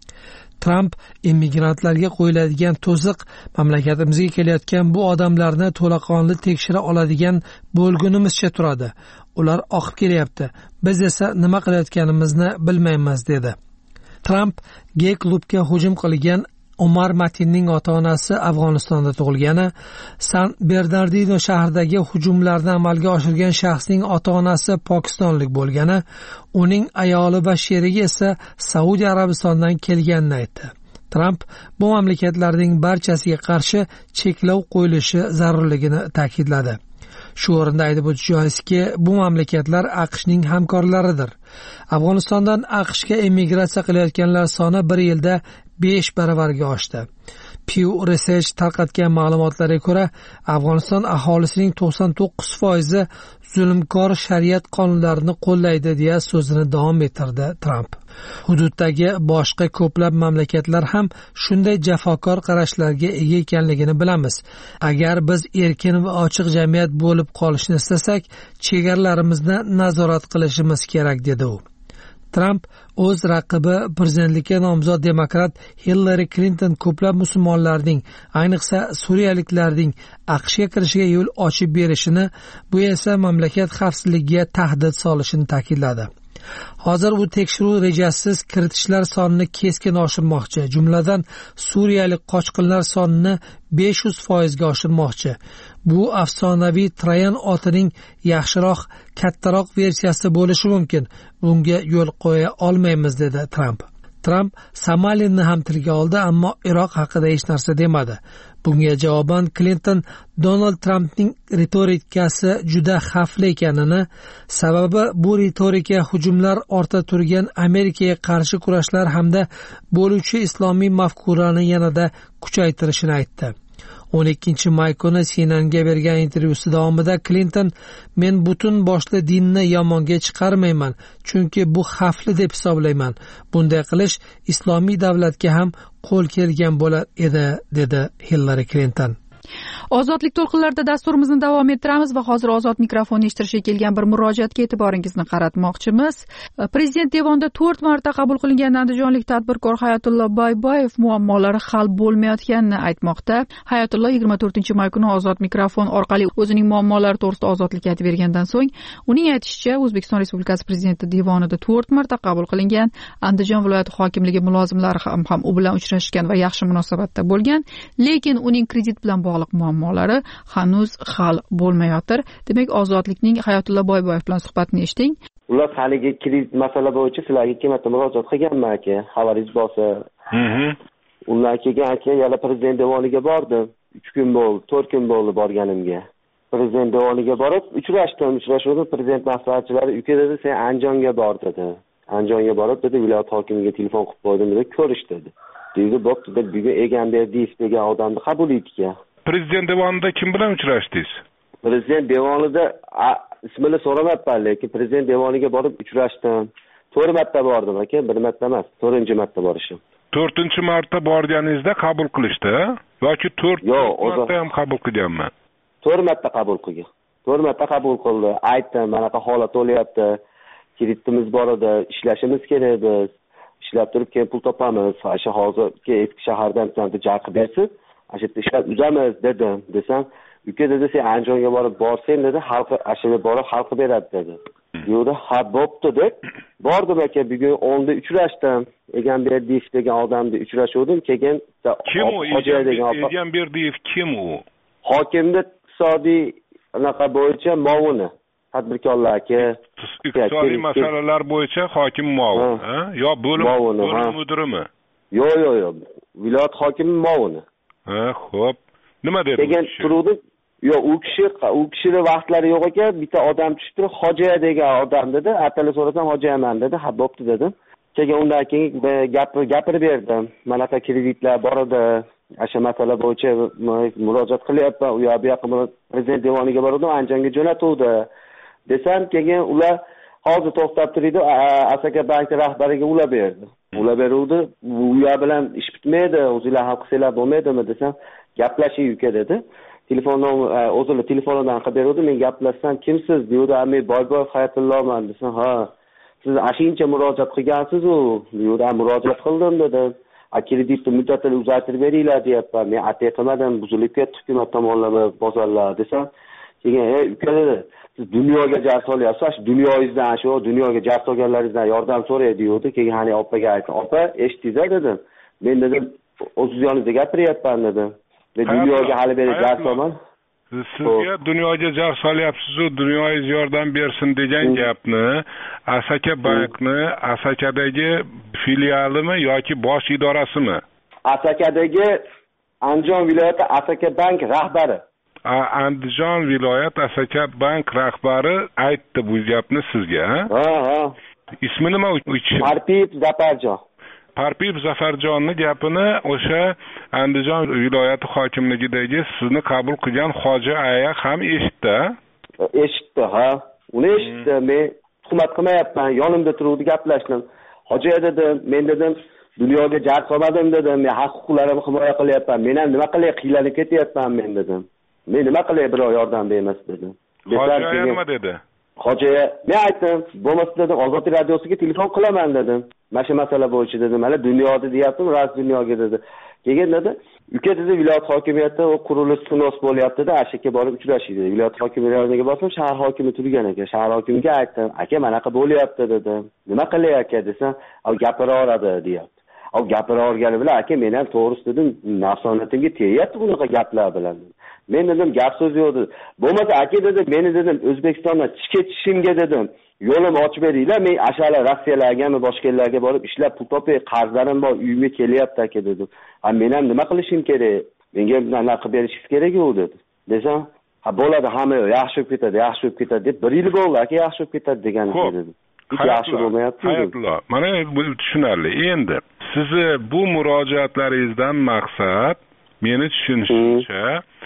Tramp immigrantlarga qo'yiladigan to'siq mamlakatimizga kelayotgan bu odamlarni to'laqonli tekshira oladigan bo'lgunimizcha turadi. Ular oqib kelyapti. Biz esa nima qilayotganimizni bilmaymiz dedi. Tramp gey klubga hujum qilgan Omar Matinning ota-onasi Afg'onistonda tug'ilgani, San Bernardino shahridagi hujumlarni amalga oshirgan shaxsning ota-onasi pokistonlik bo'lgani, uning ayoli va sherigi esa Saudiya Arabistonidan kelganini aytdi. Tramp bu mamlakatlarning barchasiga qarshi cheklov qo'yilishi zarurligini ta'kidladi. Shu o'rinda aytib o'tish joizki, bu mamlakatlar AQShning hamkorlaridir. Afg'onistondan AQShga emigratsiya qilayotganlar soni bir yilda besh baravarga oshdi. Pew Research tarqatgan ma'lumotlarga ko'ra, Afg'oniston aholisining to'qson to'qqiz foizi zulmkor shariat qonunlarini qo'llaydi deya so'zini davom ettirdi Tramp. Hududdagi boshqa ko'plab mamlakatlar ham shunday jafokor qarashlarga ega ekanligini bilamiz. Agar biz erkin va ochiq jamiyat bo'lib qolishni istasak, chegaralarimizni nazorat qilishimiz kerak dedi u. Tramp o'z raqibi prezidentlikka nomzod demokrat Hillari Clinton ko'plab musulmonlarning, ayniqsa suriyaliklarning AQShga kirishiga yo'l ochib berishini, bu esa mamlakat xavfsizligiga tahdid solishini ta'kidladi. Hozir u tekshiruv rejasiz kiritishlar sonini keskin oshirmoqchi, jumladan suriyalik qochqinlar sonini besh yuz foiz ga oshirmoqchi. Bu afsonaviy Trayan otining yaxshiroq, kattaroq versiyasi bo'lishi mumkin. Bunga yo'l qo'ya olmaymiz, dedi Tramp. Tramp Somalinni ham tilga oldi, ammo Iroq haqida hech narsa demadi. Bunga javoban Clinton Donald Trampning ritorikasi juda xavfli ekanini, sababi bu ritorika hujumlar ortida turgan Amerikaga qarshi kurashlar hamda bo'luvchi islomiy mafkurani yanada kuchaytirishini aytdi. o'n ikkinchi may kuni C N N ga bergan intervyusi davomida Clinton, men butun boshli dinni yomonga chiqarmayman, chunki bu xavfli deb hisoblayman. Bunday qilish islomiy davlatga ham qo'l kelgan bo'lar edi, dedi Hillary Clinton. Ozodlik to'lqinlarida dasturimizni davom ettiramiz va hozir ozod mikrofonni eshittirishga kelgan bir murojaatga e'tiboringizni qaratmoqchimiz. Prezident devonida to'rt marta qabul qilingan andijonlik tadbirkor Hayatullo Boyboyev muammolari hal bo'lmayotganini aytmoqda. Hayatullo yigirma to'rtinchi may kuni ozod mikrofon orqali o'zining muammolari to'g'risida ozodlikka aytib bergandan so'ng, uning aytishicha, O'zbekiston Respublikasi prezidenti devonida to'rt marta qabul qilingan Andijon viloyati hokimligi mulozimlari ham, ham u bilan uchrashgan va yaxshi munosabatda bo'lgan, lekin uning kredit bilan bog'liq muammolari hanuz hal bo'lmayotir. Demak, ozodlikning Hayatullo Boyboyev bilan suhbatini eshiting. Ular haligi kredit masala bo'yicha sizlarga ikki marta murojaat qilganman aka, xabaringiz bo'lsa. Mhm. Undan keyin aka yana prezident devoniga bordim. uch kun bo'ldi, to'rt kun bo'ldi borganimga. Prezident devoniga borib, uchrashdim, uchrashuvda prezident maslahatchilari uka dedi, sen Andijonga bor dedi. Andijonga borib dedi, viloyat hokimiga telefon qilib qo'ydim dedi, ko'rish dedi. Deydi, bo'pti deb bugun Egamberdiyev degan odamni qabul etdik. Prezident devonida kim bilan uchrashdingiz? Prezident devonida ismini so'ramayapman, lekin prezident devoniga borib uchrashdim. to'rt marta bordim aka, bir marta emas, to'rtinchi marta borishim. to'rtinchi marta borganingizda qabul qilishdi yoki to'rt marta ham qabul qilganmi? to'rt marta qabul qilgan. to'rt marta qabul qildi. Aytdim, manaqa holat bo'lyapti. Kreditimiz bor edi, ishlashimiz kerak biz. Ishlab turib keyin pul topamiz. O'sha hozirgi eski shahardan bitta joy qilib bersiz. O'sha yerda ishlab uzamiz dedim. Desam, uka dedi, sen Andijonga borib borsang dedi, xalqi ashula borib xalqi beradi dedi. Yo'da, ha bo'pti deb bordim aka, bugun o'nda uchrashdim. Egamberdiyev degan odamni uchrashuvdim. Keyin kim u? Egamberdiyev kim u? Hokimni iqtisodiy anaqa bo'yicha muavini. Tadbirkorlarga iqtisodiy masalalar bo'yicha hokim muavin, ha? Yo bo'lim mudirimi? Yo'q, yo'q, yo'q. Viloyat hokimi muavini. Ha, xo'p. Nima dedi? Keyin turuvdi. Yo'q, u kishi, u kishining vaqtlari yo'q ekan, bitta odam tushdi, Xo'ja degan odam dedi. Atala so'rasam Xo'jaman dedi. Ha, bo'pti dedim. Keyin undan keyin gapirib berdim. Manaqa kreditlar bor edi. Asha masala bo'yicha murojaat qilyapman. U yoq bu yoqqa prezident devoniga bordim, Andijonga jo'natuvdi. Desam, keyin ular hozir to'xtab turdi, Asaka bank rahbariga ular berdi. Ular beruvdi, u yoq bilan ish bitmaydi, o'zingizlar hal qilsanglar bo'lmaydimi desam, gaplashing uka dedi. Telefondan o'zini telefonidan qilib berdi, men gaplashsam, kimsiz deydi, "Men Boyboyev Hayatulloman" desam, "Ha, siz ashincha murojaat qilgansiz-ku" deydi, "Murojaat qildim" dedi. "A kreditni muddatini uzaytirib beringlar" deyapman. Men atay qilmadim, buzilib ketdi hukumat tomonidan bozorlar desam, keyin "Ey uka dedi, siz dunyoga jar solyapsiz, shu dunyoyingizdan, shu dunyoga jar solganlaringizdan yordam so'raydi" deydi. Keyin hani opaga aytdim, "Opa, eshitdingiz dedim. Men dedim, o'zingiz yoningizda gapiryapman dedim. Men dunyoga hali beri jar solman. Sizga dunyoga jar solyapsiz-ku, dunyoyingiz yordam bersin degan gapni Asaka bankni Asakadagi filialimi yoki bosh idorasimi? Asakadagi Andijon viloyati Asaka bank rahbari. Andijon viloyat Asaka bank rahbari aytdi bu gapni sizga, ha? Ha, ha. Ismi nima u kishi? Parpiyev Zafarjon. Parpiyev Zafarjonni gapini o'sha Andijon viloyati hokimligidagi sizni qabul qilgan Hoji aya ham eshitdi. Eshitdi, ha. Uni eshitdi. Men tuhmat qilmayapman, yonimda turuvdi, gaplashdim. Hoji dedim, men dedim, dunyoga jar solmadim dedim, men haq huquqlarimni himoya qilyapman. Men ham nima qilay, qiylanib ketyapman men dedim. Men nima qilay, birov yordam bermas dedim. Hoji aya nima dedi? hojiga men aytdim, bo'lmasa dedim Ozod radiosiga telefon qilaman dedim. Mana shu masala bo'yicha dedim. Hali dunyoda deyaptim, ras dunyoga dedi. Keyin dedi, uka dedi viloyat hokimiyati o qurilish sinos bo'lyapti-da, ashaka borib uchrashdik dedi. Viloyat hokimiyatiga borsam, shahar hokimi turgan ekan. Shahar hokimiga aytdim, aka manaqa bo'lyapti dedim. Nima qilyapti desam, "Av gapiraveradi" deyapti. Av gapiravergani bilan aka men ham to'g'risi dedim, nafsonatimga tegyapti bunaqa gaplar bilan. Men dedim gap so'z yo'q dedim. Bo'lmasa aka dedim, meni dedim O'zbekistondan chiqib ketishimga dedim, yo'lim ochib beringlar. Men ashala Rossiyalargami, boshqa yerlarga borib ishlab pul topay, qarzlarim bor, uyimga kelyapti aka dedim. Ha men ham nima qilishim kerak? Menga bunaqa qilib berishingiz kerak-ku dedi. Desam, ha bo'ladi, hamma yaxshi bo'lib ketadi, yaxshi bo'lib ketadi deb bir yil bo'ldi aka, yaxshi bo'lib ketadi degan edim. Yaxshi bo'lmayapti. Hayotlar, mana bu tushunarli. Endi sizni bu murojaatlaringizdan maqsad meni tushunishimcha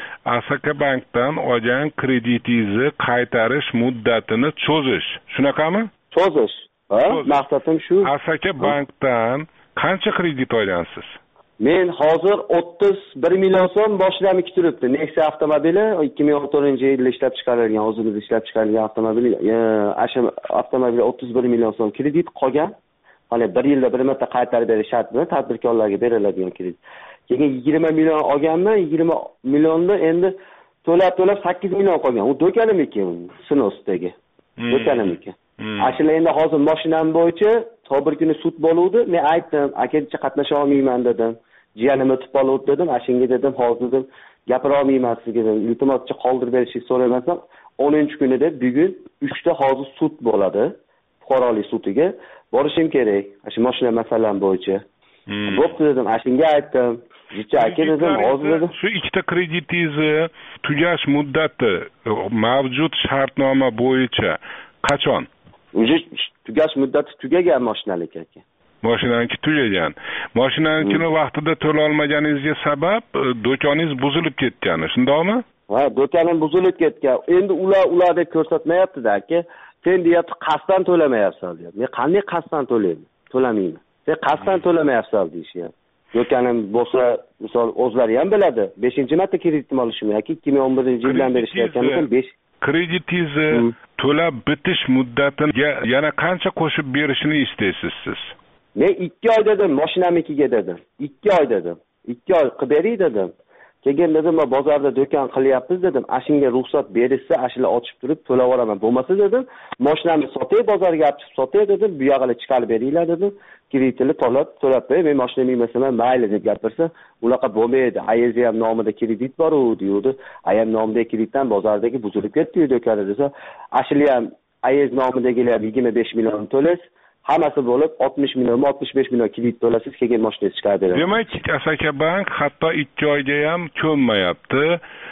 Asaka bankdan olgan kreditingizni qaytarish muddatini cho'zish. Shunaqami? Cho'zish. Ha, maqsadim shu. Asaka bankdan qancha kredit olgansiz? Men hozir o'ttiz bir million so'm boshlamiki turibdi. Nexia avtomobili ikki ming o'n to'rtinchi yilda ishlab chiqarilgan, o'zimiz ishlab chiqarilgan avtomobil. Asha avtomobil o'ttiz bir million so'm kredit qolgan. Hali bir yilda bir marta qaytarib berish shart bilan tadbirkorlarga beriladigan kredit. Keyin yigirma million olganman, yigirma millionni endi to'lab-to'lab sakkiz million qolgan. U do'konimniki, Sinosdagi. Do'konimniki. Ashula endi hozir mashinam bo'yicha bir kuni sud bo'luvdi. Men aytdim, aka qatnasha olmayman dedim. Jiyanim o'tib qoluvdi dedim. Ashinga dedim, hozir dedim, gapira olmayman sizga dedim. Iltimoschi qoldirib berishingizni so'ramasam, o'ninchi kunida bugun uchta hozir sud bo'ladi. Fuqarolik sudiga borishim kerak. Shu mashina masalam bo'yicha. Bo'pti dedim, ashinga aytdim. Jicha aka dedim, hozir dedim. Shu ikkita kreditingizni tugash muddati mavjud shartnoma bo'yicha qachon? Uje tugash muddati tugagan mashinalik aka. Mashinaniki tugagan. Mashinaningni vaqtida to'la olmaganingizga sabab do'koningiz buzilib ketgani, shundaymi? Ha, do'konim buzilib ketgan. Endi ular ular deb ko'rsatmayapti-da aka. Sen deyapti, qasddan to'lamayapsan deyapti. Men qanday qasddan to'layman? To'lamayman. Sen qasddan to'lamayapsan deyishyapti. Do'konim bo'lsa, misol o'zlari ham biladi. beshinchi marta kreditim olishim yoki ikki ming o'n birinchi yildan beri ishlayotganim besh kreditingizni to'lab bitish muddatini yana qancha qo'shib berishini istaysiz siz? Men ikki oy dedim, mashinamnikiga dedim. ikki oy dedim. ikki oy qilib bering dedim. Keyin dedim, "Men bozorda do'kon qilyapmiz" dedim. "Ashunga ruxsat berishsa, ashula ochib turib to'lab olaman. Bo'lmasa" dedim, "Mashinamni sotay, bozorga olib chiqib sotay" dedim. "Bu yog'ini chiqarib beringlar" dedim. "Kreditni to'lab, to'lab qo'y, men mashina minmasam mayli" deb gapirsa, "Unaqa bo'lmaydi. Ayezi ham nomida kredit bor-u" deydi. "Ayam nomidagi kreditdan bozordagi buzilib ketdi-yu do'koni" desa, "Ashuli ham Ayez nomidagilar yigirma besh million to'laysiz. Hammasi bo'lib oltmish million, oltmish besh million kredit to'lasiz, keyin mashinangizni chiqarib beradi." Demak, Asaka bank hatto ikki oyga ham ko'nmayapti.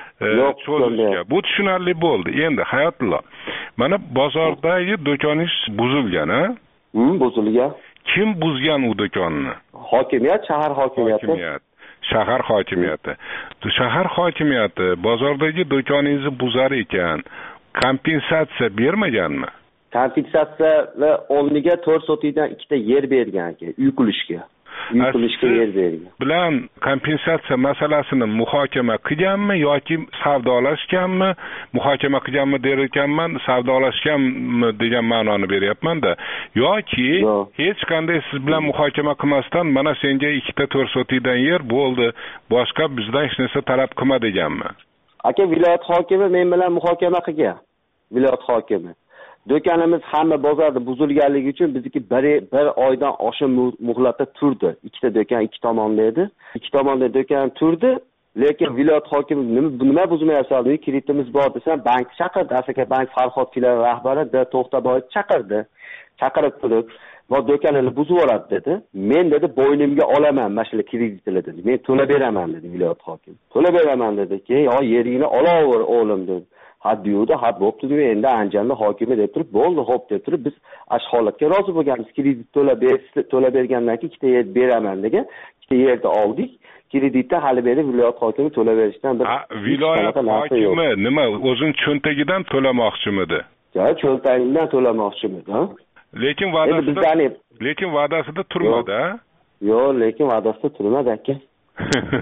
Cho'zishga. Bu tushunarli bo'ldi. Endi Hayotullo, mana bozordagi do'koningiz buzilgan, ha? Hmm, buzilgan. Kim buzgan u do'konni? Hokimiyat, shahar hokimiyati. Hokimiyat. Shahar hokimiyati. Shahar hokimiyati bozordagi do'koningizni buzar ekan, kompensatsiya bermaganmi? Kompensatsiya va o'rniga to'rt sotikdan ikkita yer bergan ekan, uy qurishga. Uy qurishga yer bergan. Bilan kompensatsiya masalasini muhokama qilganmi yoki savdolashganmi? Muhokama qilganmi der ekanman, savdolashganmi degan ma'noni beryapman-da. Yoki hech qanday siz bilan muhokama qilmasdan mana senga ikkita to'rt sotikdan yer bo'ldi, boshqa bizdan hech narsa talab qilma deganmi? Aka viloyat hokimi men bilan muhokama qilgan. Viloyat hokimi. Do'konimiz hamma bozorda buzilganligi uchun bizniki bir bir oydan oshiq muhlatda turdi. Ikkita do'kon ikki tomonda edi. Ikki tomonda do'kon turdi, lekin viloyat hokimi nima nima buzmayapsan dedi, kreditimiz bor desam, bank chaqirdi, Asaka bank Farhod filiali rahbari D To'xtaboyev chaqirdi. Chaqirib turib, "Va do'konini buzib oladi" dedi. "Men dedi, bo'ynimga olaman mana shu kreditni" dedi. "Men to'lab beraman" dedi viloyat hokimi. "To'lab beraman" dedi. "Keyin yo yeringni olaver o'g'lim" dedi. "Ha deydi, ha bo'pti" dedi. Endi Andijonda hokimi deb turib, "Bo'ldi, xo'p" deb turib, biz ash holatga rozi bo'lganmiz. Kredit to'lab berishni, to'lab bergandan keyin ikkita yer beraman degan. Ikkita yerni oldik. Kreditni hali berib viloyat hokimi to'lab berishdan bir viloyat hokimi nima o'zing cho'ntagidan to'lamoqchimidi? Yo'q, cho'ntagimdan to'lamoqchimidi, ha? Lekin va'dasida lekin va'dasida turmadi, ha? Yo'q, lekin va'dasida turmadi aka.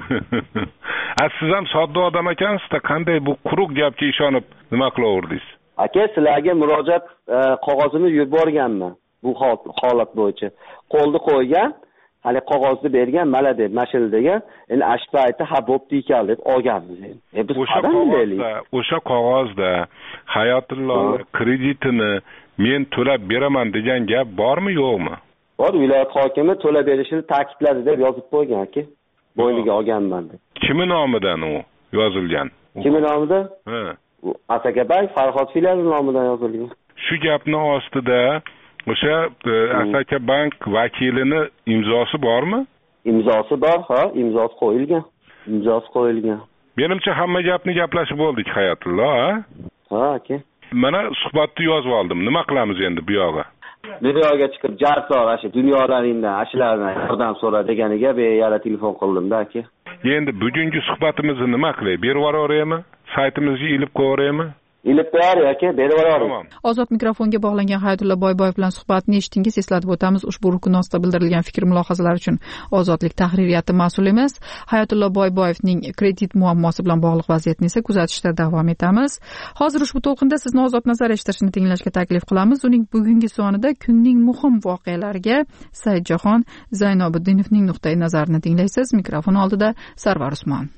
Ha, siz ham sodda odam ekansiz-da, qanday bu quruq gapga ishonib nima qilaverdingiz? aka sizlarga murojaat qog'ozini yuborganman bu holat bo'yicha. Qo'lni qo'ygan, hali qog'ozni bergan, mana deb mashina degan, endi ash payti ha bo'pti ekan deb olganmiz endi. E biz o'sha qog'ozda, o'sha qog'ozda Hayotullo kreditini men to'lab beraman degan gap bormi, yo'qmi? Bor, viloyat hokimi to'lab berishini ta'kidladi deb yozib qo'ygan aka. Bo'yniga olganman deb. Kimi nomidan u yozilgan? Kimi nomidan? Ha. Asakabank Farhod filiali nomidan yozilgan. Shu gapning ostida o'sha Asakabank vakilini imzosi bormi? Imzosi bor, ha, imzosi qo'yilgan. Imzosi qo'yilgan. Menimcha hamma gapni gaplashib oldik Hayotullo, ha? Ha, aka. Mana suhbatni yozib oldim. Nima qilamiz endi bu yoqqa? Dunyoga chiqib jarsor ashi dunyolaringdan ashlardan yordam so'ra deganiga beyara telefon qildim-da aka. Endi bugungi suhbatimizni nima qilay? Berib yuboraymi? Saytimizga ilib qo'yaymi? Ilib qo'yar aka, berib yuboring. Ozod mikrofonga bog'langan Hayotullo Boyboyev bilan suhbatni eshitdingiz. Eslatib o'tamiz, ushbu rukun ostida bildirilgan fikr mulohazalar uchun Ozodlik tahririyati mas'ul emas. Hayotullo Boyboyevning kredit muammosi bilan bog'liq vaziyatni esa kuzatishda davom etamiz. Hozir ushbu to'lqinda sizni Ozod nazar eshittirishni tinglashga taklif qilamiz. Uning bugungi sonida kunning muhim voqealariga Saidjahon Zaynobuddinovning nuqtai nazarini tinglaysiz. Mikrofon oldida Sarvar Usmon.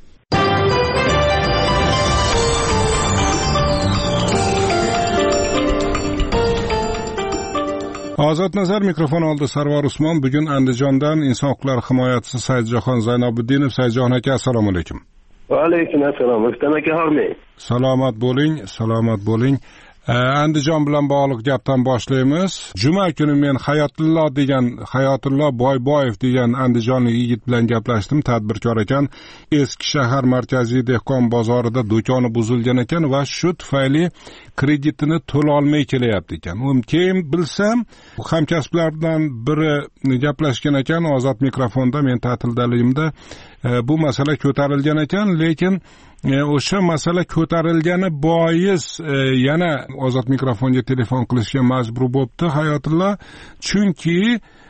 Ozod nazar mikrofon oldi Sarvar Usmon. Bugun Andijondan inson huquqlari himoyachisi Saidjahon Zaynobuddinov. Saidjahon aka, assalomu alaykum. Va alaykum assalom. Rustam aka, hormang. Salomat bo'ling, salomat bo'ling. Andijon bilan bog'liq gapdan boshlaymiz. Juma kuni men Hayotullo degan, Hayotullo Boyboyev degan andijonlik yigit bilan gaplashdim. Tadbirkor ekan. Eski shahar markaziy dehqon bozorida do'koni buzilgan ekan va shu tufayli kreditini to'la olmay kelyapti ekan. Keyin bilsam, hamkasblardan biri gaplashgan ekan Ozod mikrofonda, men ta'tildaligimda bu masala ko'tarilgan ekan, lekin o'sha masala ko'tarilgani bois yana Ozod mikrofonga telefon qilishga majbur bo'libdi Hayotullo, chunki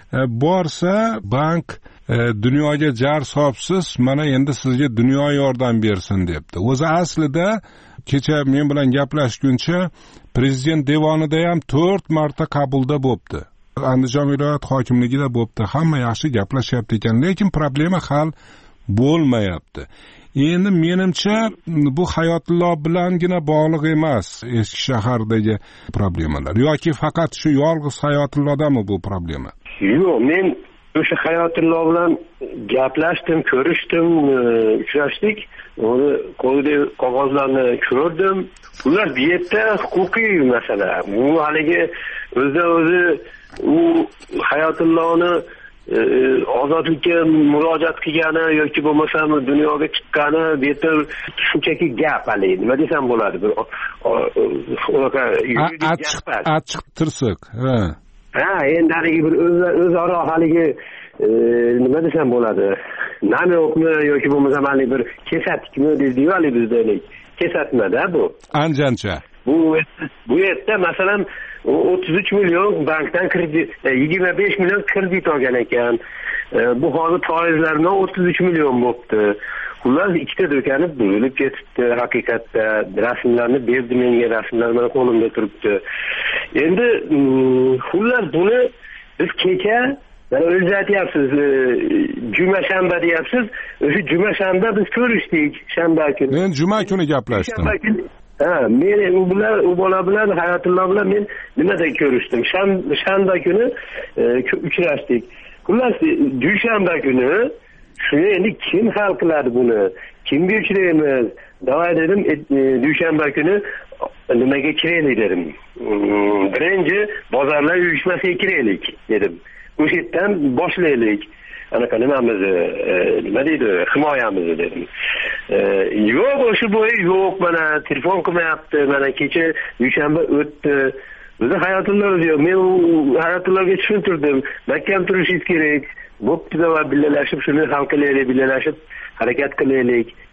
borsa bank dunyoga jar sobsiz, mana endi sizga dunyo yordam bersin debdi. O'zi aslida kecha men bilan gaplashguncha prezident devonida ham to'rt marta qabulda bo'libdi. Andijon viloyat hokimligida bo'libdi. Hamma yaxshi gaplashyapti ekan, lekin problema hal bo'lmayapti. Endi menimcha bu Hayotullo bilangina bog'liq emas eski shahardagi problemalar, yoki faqat shu yolg'iz Hayotullodami bu problema? Yo'q, men o'sha Hayotullo bilan gaplashdim, ko'rishdim, uchrashdik. Uni qo'lida qog'ozlarni ko'rdim. Ular bu yerda huquqiy masala. Bu haligi o'zidan o'zi u Hayotulloni ozodlikka murojaat qilgani yoki bo'lmasam dunyoga chiqqani bu yerda shunchaki gap haligi, nima desam bo'ladi, bir unaqa achchiq tirsiq. Ha. Ha, endi haligi bir o'zaro haligi nima desam bo'ladi, namyoqmi yoki bo'lmasam haligi bir kesatlikmi deydiku haligi bizda, kesatmada bu. Anjancha. Bu bu yerda masalan o'ttiz uch million bankdan kredit, yigirma besh million kredit olgan ekan. Bu hozir foizlarni o'ttiz uch million bo'libdi. Xullas ikkita do'koni bo'lib ketibdi haqiqatda. Rasmlarni berdi menga, rasmlar mana qo'limda turibdi. Endi xullas buni biz kecha mana o'zingiz aytyapsiz, juma shanba deyapsiz. O'sha juma shanba biz ko'rishdik, shanba kuni. Men juma kuni gaplashdim. Ha, men u bilan, u bola bilan, Hayotullo bilan men nimada ko'rishdim? Shanba kuni uchrashdik. Xullas, dushanba kuni shuni endi kim hal qiladi buni? Kimga uchraymiz? Davay dedim, dushanba kuni nimaga kiraylik dedim. Birinchi bozorlar uyushmasiga kiraylik dedim. O'sha yerdan boshlaylik. Anaqa nimamiz, nima deydi, himoyamizni dedim. Yo'q, o'sha bo'yi yo'q, mana telefon qilmayapti, mana kecha dushanba o'tdi. Bizni Hayotullo o'zi, men Hayotulloga tushuntirdim, mahkam turishingiz kerak. Bo'pti, va birgalashib shuni hal qilaylik, birgalashib harakat qilaylik.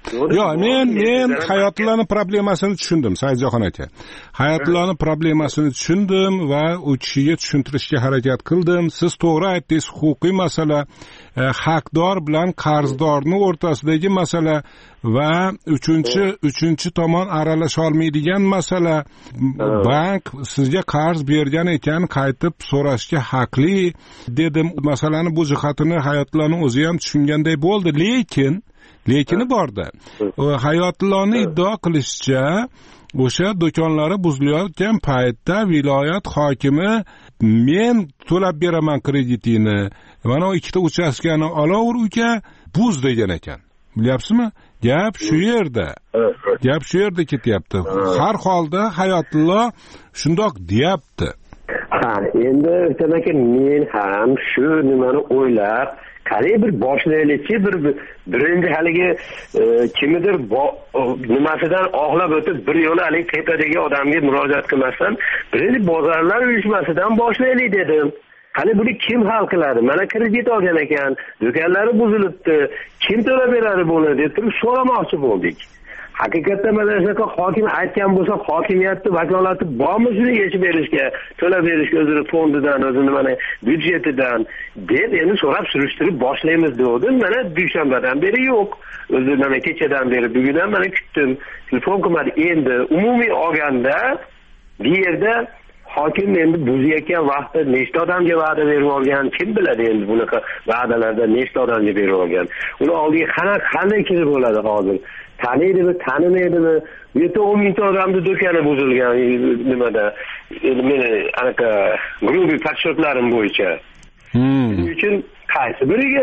yo'q, men men Hayotullohning problemasini tushundim, Saidjahon aka. Hayotullohning problemasini tushundim va u kishiga tushuntirishga harakat qildim. Siz to'g'ri aytdingiz, huquqiy masala, haqdor bilan qarzdorning o'rtasidagi masala va uchinchi uchinchi tomon aralasha olmaydigan masala. Bank sizga qarz bergan ekan, qaytib so'rashga haqli dedim. Masalani bu jihatini Hayotullohning o'zi ham tushunganday bo'ldi, lekin lekini borda. Hayotullohning iddao qilishicha, o'sha do'konlari buzilayotgan paytda viloyat hokimi men to'lab beraman kreditingni, mana ikkita uchastkani olaver uka, buz degan ekan. Bilyapsizmi? Gap shu yerda. Gap shu yerda ketyapti. Har holda Hayotulloh shundoq deyapti. Ha, endi demak men ham shu nimani o'ylab qanday bir boshlaylikchi, bir birinchi haligi kimnidir nimasidan oqlab o'tib bir yo'la haligi tepadagi odamga murojaat qilmasdan birinchi bozorlar uyushmasidan boshlaylik dedim. Qani buni kim hal qiladi? Mana kredit olgan ekan, do'konlari buzilibdi, kim to'lab beradi buni deb turib so'ramoqchi bo'ldik. Haqiqatda mana shunaqa hokim aytgan bo'lsa, hokimiyatni vakolati bormi shuni yechib berishga, to'lab berishga o'zini fondidan, o'zini mana byudjetidan deb endi so'rab surishtirib boshlaymiz dedim. Mana dushanbadan beri yo'q. O'zi mana kechadan beri bugun ham mana kutdim. Telefon qilmadi. Endi umumiy olganda bu yerda hokim endi buzayotgan vaqtda nechta odamga va'da berib olgan, kim biladi endi bunaqa va'dalarda nechta odamga berib olgan. Uni oldiga qanaqa qanday kirib bo'ladi hozir? Taniydimi, tanimaydimi? Bu yerda o'n mingta odamning do'koni buzilgan nimada. Meni anaqa grubiy podshotlarim bo'yicha. Shuning uchun qaysi biriga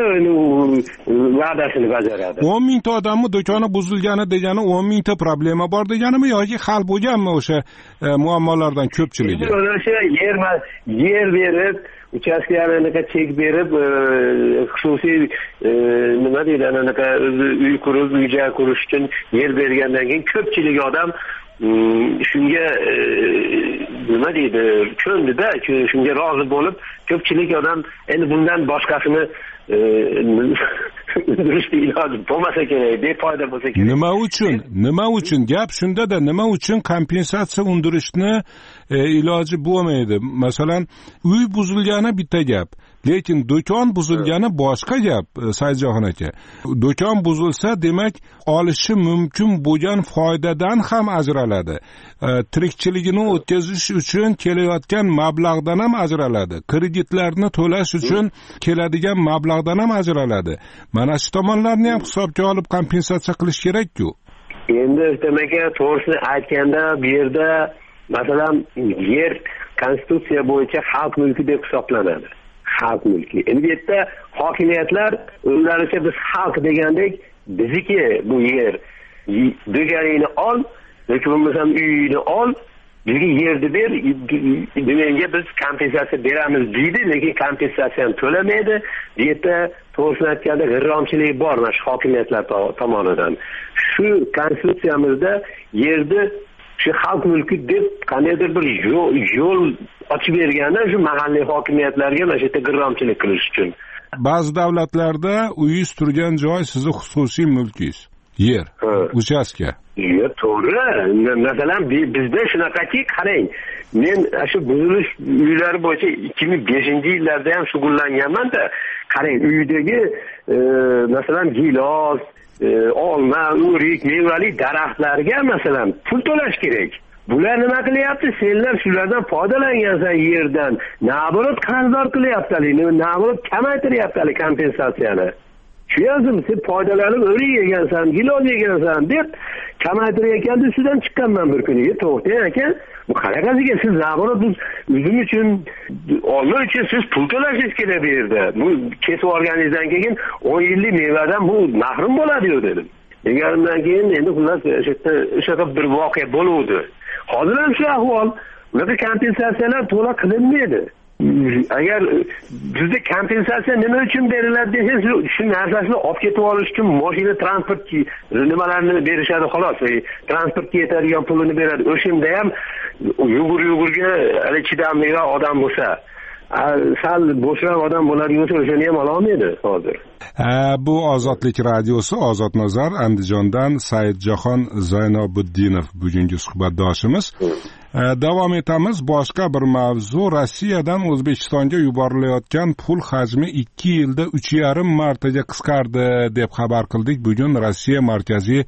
va'dasini bajaradi? o'n mingta odamning do'koni buzilgani degani o'n mingta problema bor deganimi yoki hal bo'lganmi o'sha muammolardan ko'pchiligi? O'sha yer yer berib, uchastkalarga chek berib, xususiy nima deydi, anaqa uy qurib, uy-joy qurish uchun yer bergandan keyin ko'pchilik odam shunga nima deydi, ko'ndida, shunga rozi bo'lib, ko'pchilik odam endi bundan boshqasini durust iloji bo'lmasa kerak, befoyda bo'lsa kerak. Nima uchun? Nima uchun? Gap shunda-da, nima uchun kompensatsiya undirishni iloji bo'lmaydi? Masalan, uy buzilgani bitta gap, lekin do'kon buzilgani boshqa gap, Saidjahon aka. Do'kon buzilsa, demak, olishi mumkin bo'lgan foydadan ham ajraladi. Tirikchiligini o'tkazish uchun kelayotgan mablag'dan ham ajraladi. Kreditlarni to'lash uchun keladigan mablag'dan ham ajraladi. Mana shu tomonlarni ham hisobga olib kompensatsiya qilish kerak-ku. Endi demak, to'g'risini aytganda, bu yerda masalan yer konstitutsiya bo'yicha xalq mulki deb hisoblanadi. Xalq mulki. Endi bu yerda hokimiyatlar o'zlaricha biz xalq degandek, bizniki bu yer. Do'koningni ol, yoki bo'lmasam uyingni ol, bizga yerni ber, menga biz kompensatsiya beramiz deydi, lekin kompensasiyani to'lamaydi. Bu yerda to'g'risini aytganda g'irromchilik bor mana shu hokimiyatlar tomonidan. Shu konstitutsiyamizda yerni shu xalq mulki deb qandaydir bir yo'l ochib berganda shu mahalliy hokimiyatlarga mana shu yerda g'irromchilik qilish uchun. Ba'zi davlatlarda uyingiz turgan joy sizni xususiy mulkingiz. Yer, uchastka. Yer to'g'ri. Masalan, bizda shunaqaki, qarang, men shu buzilish uylari bo'yicha ikki ming beshinchi yillarda ham shug'ullanganman-da. Qarang, uydagi masalan gilos, olma, o'rik, mevali daraxtlarga masalan pul to'lash kerak. Bular nima qilyapti? Senlar shulardan foydalangansan yerdan. Naborot qarzdor qilyaptali, naborot kamaytiryaptali kompensatsiyani. Shu yozim sen foydalanib o'rik yegansan, gilos yegansan deb kamaytirayotganda ustidan chiqqanman bir kuniga. To'xtang aka, bu qarag'asiga siz naborot biz o'zim uchun, olma uchun siz pul to'lashingiz kerak bu yerda. Bu kesib olganingizdan keyin o'n yillik mevadan bu mahrum bo'ladi-yu dedim. Deganimdan keyin endi xullas o'sha bir voqea bo'luvdi. Hozir ham shu ahvol. Ularga kompensatsiyalar to'la qilinmaydi. Agar bizda kompensatsiya nima uchun beriladi desangiz, shu narsasini olib ketib olish uchun mashina transport nimalarni berishadi xolos. Transportga yetadigan pulini beradi. O'shanda ham yugur-yugurga hali chidamliroq odam bo'lsa, sal bo'shroq odam bo'ladigan bo'lsa o'shani ham ololmaydi hozir. Bu Ozodlik radiosi, Ozod Nazar, Andijondan Saidjahon Zaynobuddinov bugungi suhbatdoshimiz. Davom etamiz. Boshqa bir mavzu: Rossiyadan O'zbekistonga yuborilayotgan pul hajmi ikki yilda uch yarim martaga qisqardi deb xabar qildik bugun Rossiya Markaziy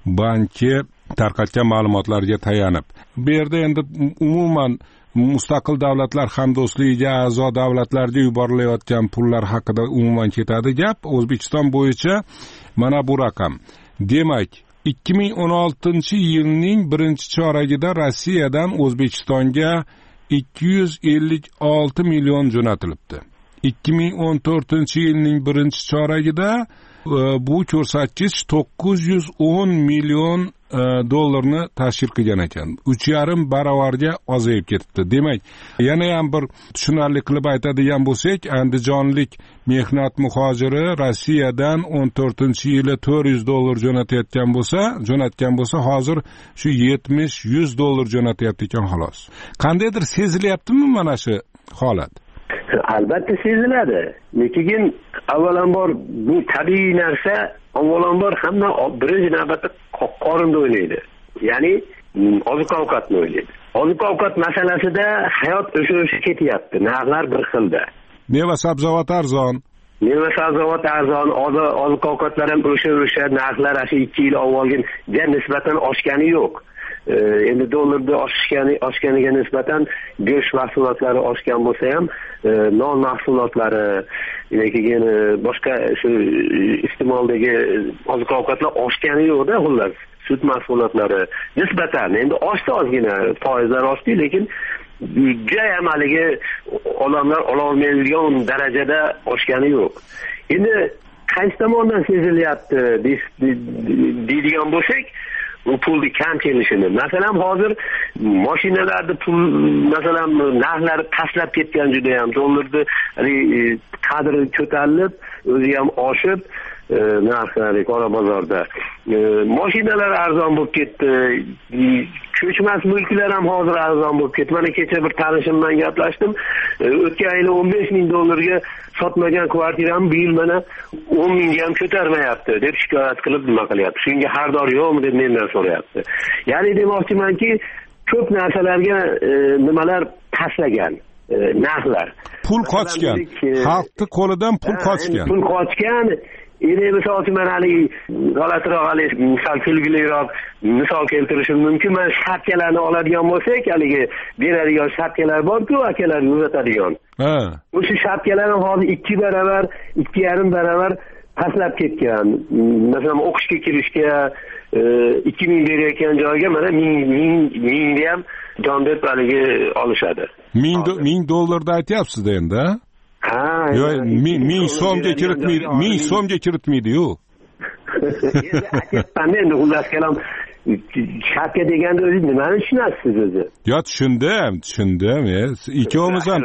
banki tarqatgan ma'lumotlarga tayanib. Bu yerda endi umuman mustaqil davlatlar hamdo'stligiga a'zo davlatlarga yuborilayotgan pullar haqida umuman ketadi gap. O'zbekiston bo'yicha mana bu raqam. Demak, ikki ming o'n oltinchi yilning birinchi choragida Rossiyadan O'zbekistonga ikki yuz ellik olti million jo'natilibdi. ikki ming o'n to'rtinchi yilning birinchi choragida bu ko'rsatkich to'qqiz yuz o'n million dollarni tashkil qilgan ekan. uch yarim baravarga ozayib ketibdi. Demak, yana ham bir tushunarli qilib aytadigan bo'lsak, andijonlik mehnat muhojiri Rossiyadan o'n to'rtinchi yili to'rt yuz dollar jo'natayotgan bo'lsa, jo'natgan bo'lsa, hozir shu yetmish yuz dollar jo'natyapti ekan xolos. Qandaydir sezilyaptimi mana shu holat? Albatta seziladi. Lekin avvalambor bu tabiiy narsa, avvalambor hamma birinchi navbatda qorinda o'ylaydi. Ya'ni oziq-ovqatni o'ylaydi. Oziq-ovqat masalasida hayot o'sha-o'sha ketyapti. Narxlar bir xilda. Meva sabzavot arzon. Meva sabzavot arzon, oziq-ovqatlar ham o'sha-o'sha narxlar shu ikki yil avvalgiga nisbatan oshgani yo'q. Endi dollarda oshgani oshganiga nisbatan go'sht mahsulotlari oshgan bo'lsa ham, non mahsulotlari, lekin boshqa shu iste'moldagi oziq-ovqatlar oshgani yo'q-da, xullas. Sut mahsulotlari nisbatan endi oshdi ozgina, foizlar oshdi, lekin juda ham haligi odamlar ololmaydigan darajada oshgani yo'q. Endi qaysi tomondan sezilyapti deydigan bo'lsak, u pulni kam kelishini. Masalan, hozir mashinalarda pul, masalan, narxlari pastlab ketgan juda ham, dollarni qadri ko'tarilib, o'zi ham oshib, narxlari qora bozorda. Mashinalar arzon bo'lib ketdi. Ko'chmas mulklar ham hozir arzon bo'lib ketdi. Mana kecha bir tanishim bilan gaplashdim. O'tgan yili o'n besh ming dollarga sotmagan kvartirani bu yil mana o'n mingga ham ko'tarmayapti deb shikoyat qilib nima qilyapti. Shunga xaridor yo'qmi deb mendan so'rayapti. Ya'ni demoqchimanki, ko'p narsalarga nimalar pashlagan. Narxlar. Pul qochgan. Xalqning qo'lidan pul qochgan. Pul qochgan. Endi misol uchun men hali g'alatiroq, hali misol kulgiliroq misol keltirishim mumkin. Men shapkalarni oladigan bo'lsak, haligi beradigan shapkalar bor-ku, akalar uzatadigan. Ha. O'sha shapkalar hozir ikki baravar, ikki yarim baravar pastlab ketgan. Masalan, o'qishga kirishga ikki ming berayotgan joyga mana ming mingga ham jon deb haligi olishadi. ming dollarda aytyapsiz endi, ha? Ha, yo'q, ming so'mga kiritmaydi, ming so'mga kiritmaydi-yu. Endi aytayapman, endi xullas kalom shapka deganda o'zi nimani tushunasiz o'zi? Yo, tushundim, tushundim. Ikkovimiz ham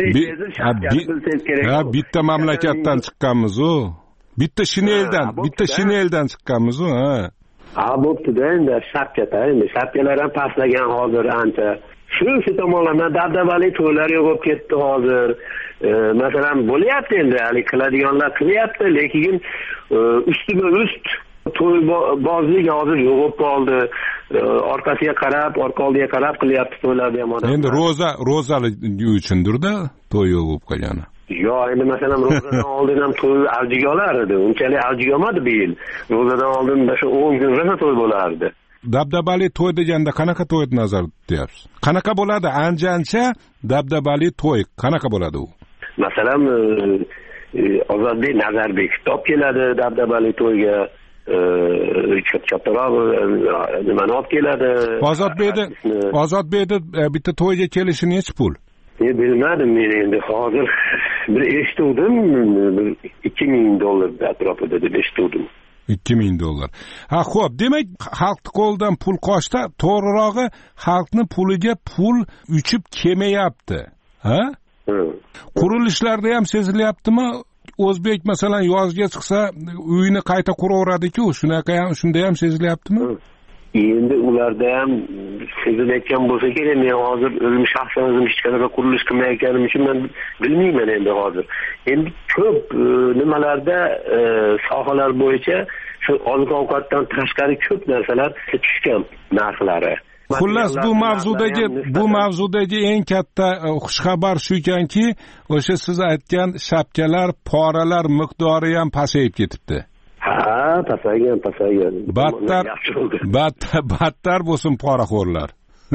ha, bitta mamlakatdan chiqqanmiz-u. Bitta shineldan, bitta shineldan chiqqanmiz-u, ha. Ha, bo'pti-da, endi shapka-da, endi shapkalar ham pastlagan hozir ancha. Shu tomonlardan dabdabali to'ylar yo'q ketdi hozir. Masalan, bo'lyapti endi, hali qiladiganlar qilyapti, lekin ustma-ust to'y bozlik hozir yo'q qoldi. Orqasiga qarab, orqa oldiga qarab qilyapti to'ylarni ham odam. Endi roza, rozali uchundir-da to'y yo'q bo'lib qolgani. Yo'q, endi masalan, ro'zadan oldin ham to'y avjiga olar edi. Unchalik avjiga olmadi bu yil. Ro'zadan oldin o'sha o'n kun ro'za to'y bo'lardi. Dabdabali to'y deganda qanaqa to'yni nazarda tutyapsiz? Qanaqa bo'ladi? Anjancha dabdabali to'y qanaqa bo'ladi u? Masalan, Ozodbek Nazarbekov olib keladi dabdabali to'yga, kattaroq nimani olib keladi. Ozodbekni, Ozodbekni bitta to'yga kelishi necha pul? E, bilmadim men endi hozir bir eshitdim, ikki ming dollar atrofida deb eshitdim. ikki ming dollar. Ha, xo'p, demak, xalq qo'lidan pul qochdi, to'g'rirog'i xalqning puliga pul uchib kelmayapti. Ha? Qurilishlarda ham sezilyaptimi? O'zbek masalan yozga chiqsa, uyini qayta quraveradi-ku, shunaqa ham, shunda ham sezilyaptimi? endi ularda ham sezilayotgan bo'lsa kerak. Men hozir o'zim shaxsan o'zim hech qanaqa qurilish qilmayotganim uchun men bilmayman endi hozir. Endi ko'p nimalarda sohalar bo'yicha shu oziq-ovqatdan tashqari ko'p narsalar tushgan narxlari. Xullas bu mavzudagi bu mavzudagi eng katta xushxabar shukanki, o'sha siz aytgan shapkalar, poralar miqdori ham pasayib ketibdi. Ha, pasaygan, pasaygan. Battar, battar, battar bo'lsin poraxo'rlar.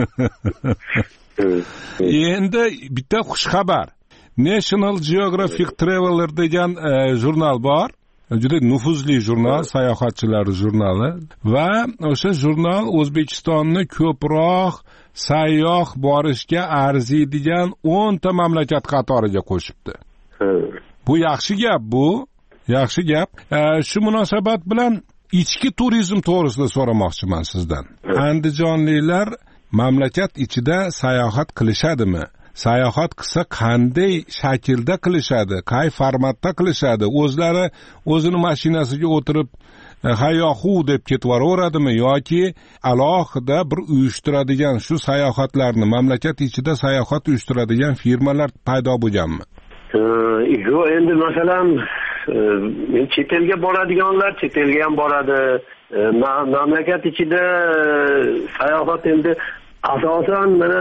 Endi bitta xushxabar. National Geographic Traveler degan jurnal bor. Juda nufuzli jurnal, sayohatchilar jurnali va o'sha jurnal O'zbekistonni ko'proq sayyoh borishga arziydigan o'nta mamlakat qatoriga qo'shibdi. Bu yaxshi gap bu. Yaxshi gap. Shu munosabat bilan ichki turizm to'g'risida so'ramoqchiman sizdan. Andijonliklar mamlakat ichida sayohat qilishadimi? Sayohat qilsa qanday shaklda qilishadi, qay formatda qilishadi? O'zlari o'zini mashinasiga o'tirib hayyohu deb ketvoradimi yoki alohida bir uyushtiradigan shu sayohatlarni mamlakat ichida sayohat uyushtiradigan firmalar paydo bo'lganmi? Yo'q, endi masalan chet elga boradiganlar chet elga ham boradi. Mamlakat ichida sayohat endi asosan mana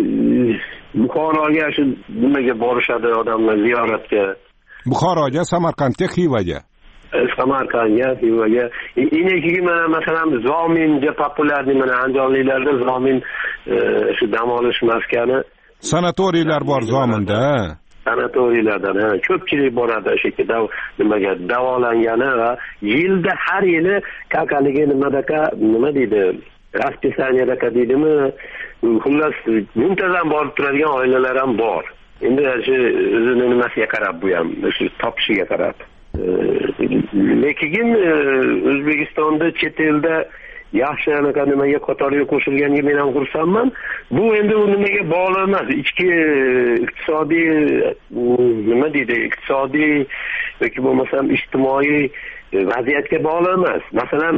Buxoroga shu nimaga borishadi odamlar ziyoratga. Buxoroga, Samarqandga, Xivaga. Samarqandga, Xivaga. Inekigi mana masalan Zominga populyarni mana andijonliklarda Zomin shu dam olish maskani, sanatoriylar bor Zominda. Sanatoriylardan ko'pchilik boradi o'sha yerga nimaga davolangani va yilda har yili kakaligi nimadaka nima deydi? Raspisaniyadaka deydimi? Xullas muntazam borib turadigan oilalar ham bor. Endi shu o'zini nimasiga qarab bu ham shu topishiga qarab. Lekin O'zbekistonda chet elda yaxshi anaqa nimaga qatoriga qo'shilganiga men ham xursandman. Bu endi u nimaga bog'liq emas. Ichki iqtisodiy nima deydi? Iqtisodiy yoki bo'lmasam ijtimoiy vaziyatga bog'liq emas. Masalan,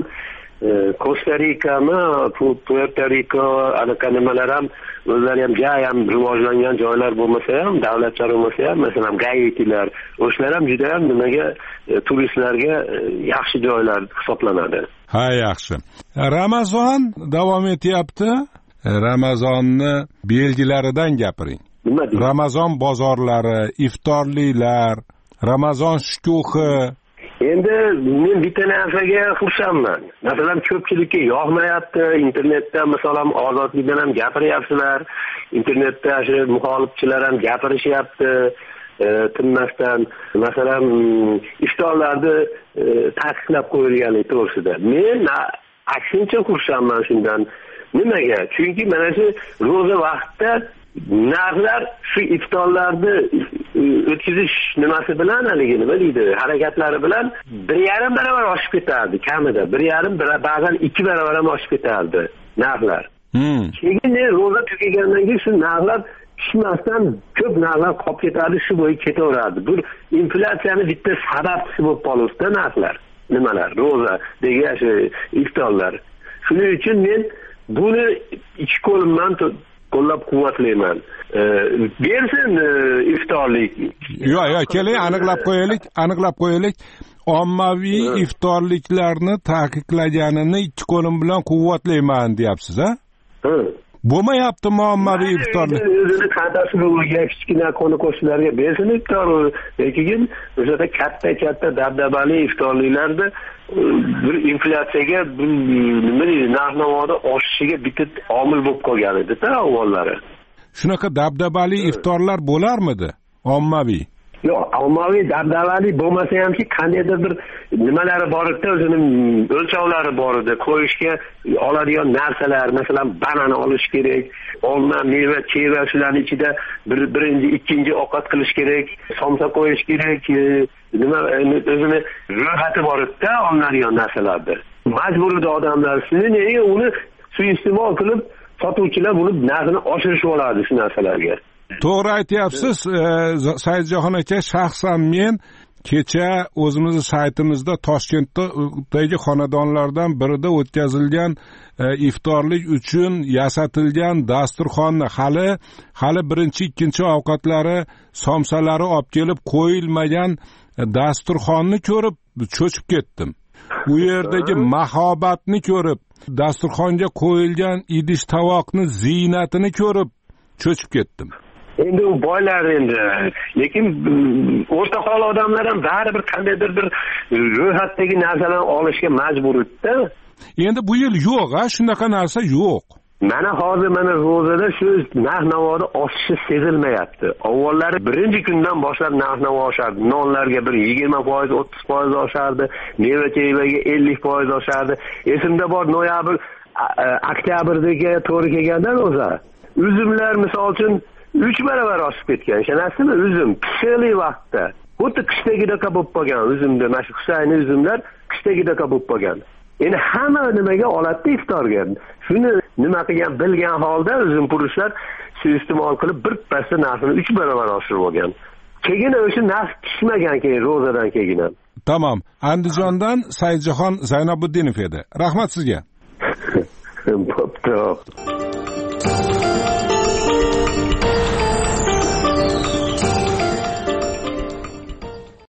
Costa Rikami, Puerto Rico anaqa nimalar ham o'zlari ham jay ham rivojlangan joylar bo'lmasa ham, davlatlar bo'lmasa ham, masalan, Gaitilar, o'shalar ham juda ham nimaga turistlarga yaxshi joylar hisoblanadi. Ha, yaxshi. Ramazon davom etyapti. Ramazonni belgilaridan gapiring. Nima deysiz? Ramazon bozorlari, iftorliklar, Ramazon shukuhi. Endi men bitta narsaga xursandman. Masalan, ko'pchilikka yoqmayapti. Internetda masalan ozodlikdan ham gapiryapsizlar. Internetda shu muxolifchilar ham gapirishyapti. Tinmasdan masalan iftorlarni taqiqlab qo'yilgani to'g'risida. Men aksincha xursandman shundan. Nimaga? Chunki mana shu ro'za vaqtida narxlar shu iftorlarni o'tkazish nimasi bilan haligi nima deydi, harakatlari bilan bir yarim barobar oshib ketardi, kamida bir yarim, ba'zan ikki barobar ham oshib ketardi narxlar. Keyin ro'za tugagandan keyin shu narxlar tushmasdan ko'p narxlar qolib ketardi, shu bo'yi ketaveradi. Bu inflyatsiyani bitta sababchisi bo'lib qolibdi narxlar, nimalar, ro'za degan shu iftorlar. Shuning uchun men buni ichki qo'limdan qo'llab-quvvatlayman. Bersin iftorlik. Yo'q, yo'q, keling aniqlab qo'yaylik, aniqlab qo'yaylik. Ommaviy iftorliklarni taqiqlaganini ikki qo'lim bilan quvvatlayman deyapsiz, ha? Ha. Bo'lmayaptimi ommaviy iftorlik? O'zini qadasi bo'lgan kichkina qo'ni-qo'shnilarga bersin iftor. Lekin o'sha katta-katta dabdabali iftorliklarda bir inflyatsiyaga, nima deydi, narx-navoda oshishiga bitta omil bo'lib qolgan edi-da avvallari. Shunaqa dabdabali iftorlar bo'larmidi? Ommaviy. Yo'q, ommaviy dabdabali bo'lmasa hamki qandaydir bir nimalari bor edi, o'zining o'lchovlari bor edi. Qo'yishga oladigan narsalar, masalan, banan olish kerak, olma, meva, cheva shularning ichida bir birinchi, ikkinchi ovqat qilish kerak, somsa qo'yish kerak, nima o'zini ro'yxati bor edi-da, olinadigan narsalarni. Majbur edi odamlar shuni uni suiiste'mol qilib, sotuvchilar buni narxini oshirishib oladi shu narsalarga. To'g'ri aytyapsiz, Saidjahon aka, shaxsan men kecha o'zimizni saytimizda Toshkentdagi xonadonlardan birida o'tkazilgan e, iftorlik uchun yasatilgan dasturxonni hali hali birinchi ikkinchi ovqatlari somsalari olib kelib qo'yilmagan dasturxonni ko'rib cho'chib ketdim. U yerdagi mahobatni ko'rib, dasturxonga qo'yilgan idish tovoqni ziynatini ko'rib cho'chib ketdim. Endi u boylar endi, lekin o'rta hol odamlar ham baribir qandaydir bir ro'yxatdagi narsalarni olishga majbur edi-da. Endi bu yil yo'q, ha, shunaqa narsa yo'q. Mana hozir mana ro'zada shu narx-navoda oshishi sezilmayapti. Avvallari birinchi kundan boshlab narx-navo oshardi. Nonlarga bir yigirma foiz, o'ttiz foiz oshardi, meva-chevaga ellik foiz oshardi. Esimda bor, noyabr, oktyabrdagi to'g'ri kelganda o'za. Uzumlar misol uchun uch barobar oshib ketgan. Ishonasizmi? Uzum pishirli vaqtda. Xuddi qishdagidek bo'lib qolgan uzumda, mana shu Husayni uzumlar qishdagidek bo'lib qolgan. Endi hamma nimaga oladi iftorga? Shuni nima qilgan bilgan holda uzumpurushlar shu iste'mol qilib bir pasda narxini uch barobar oshirib olgan. Keyin o'sha narx tushmagan keyin ro'zadan keyin ham. Tamam. Andijondan Saidjahon Zaynabuddinov edi. Rahmat sizga. Bo'pti.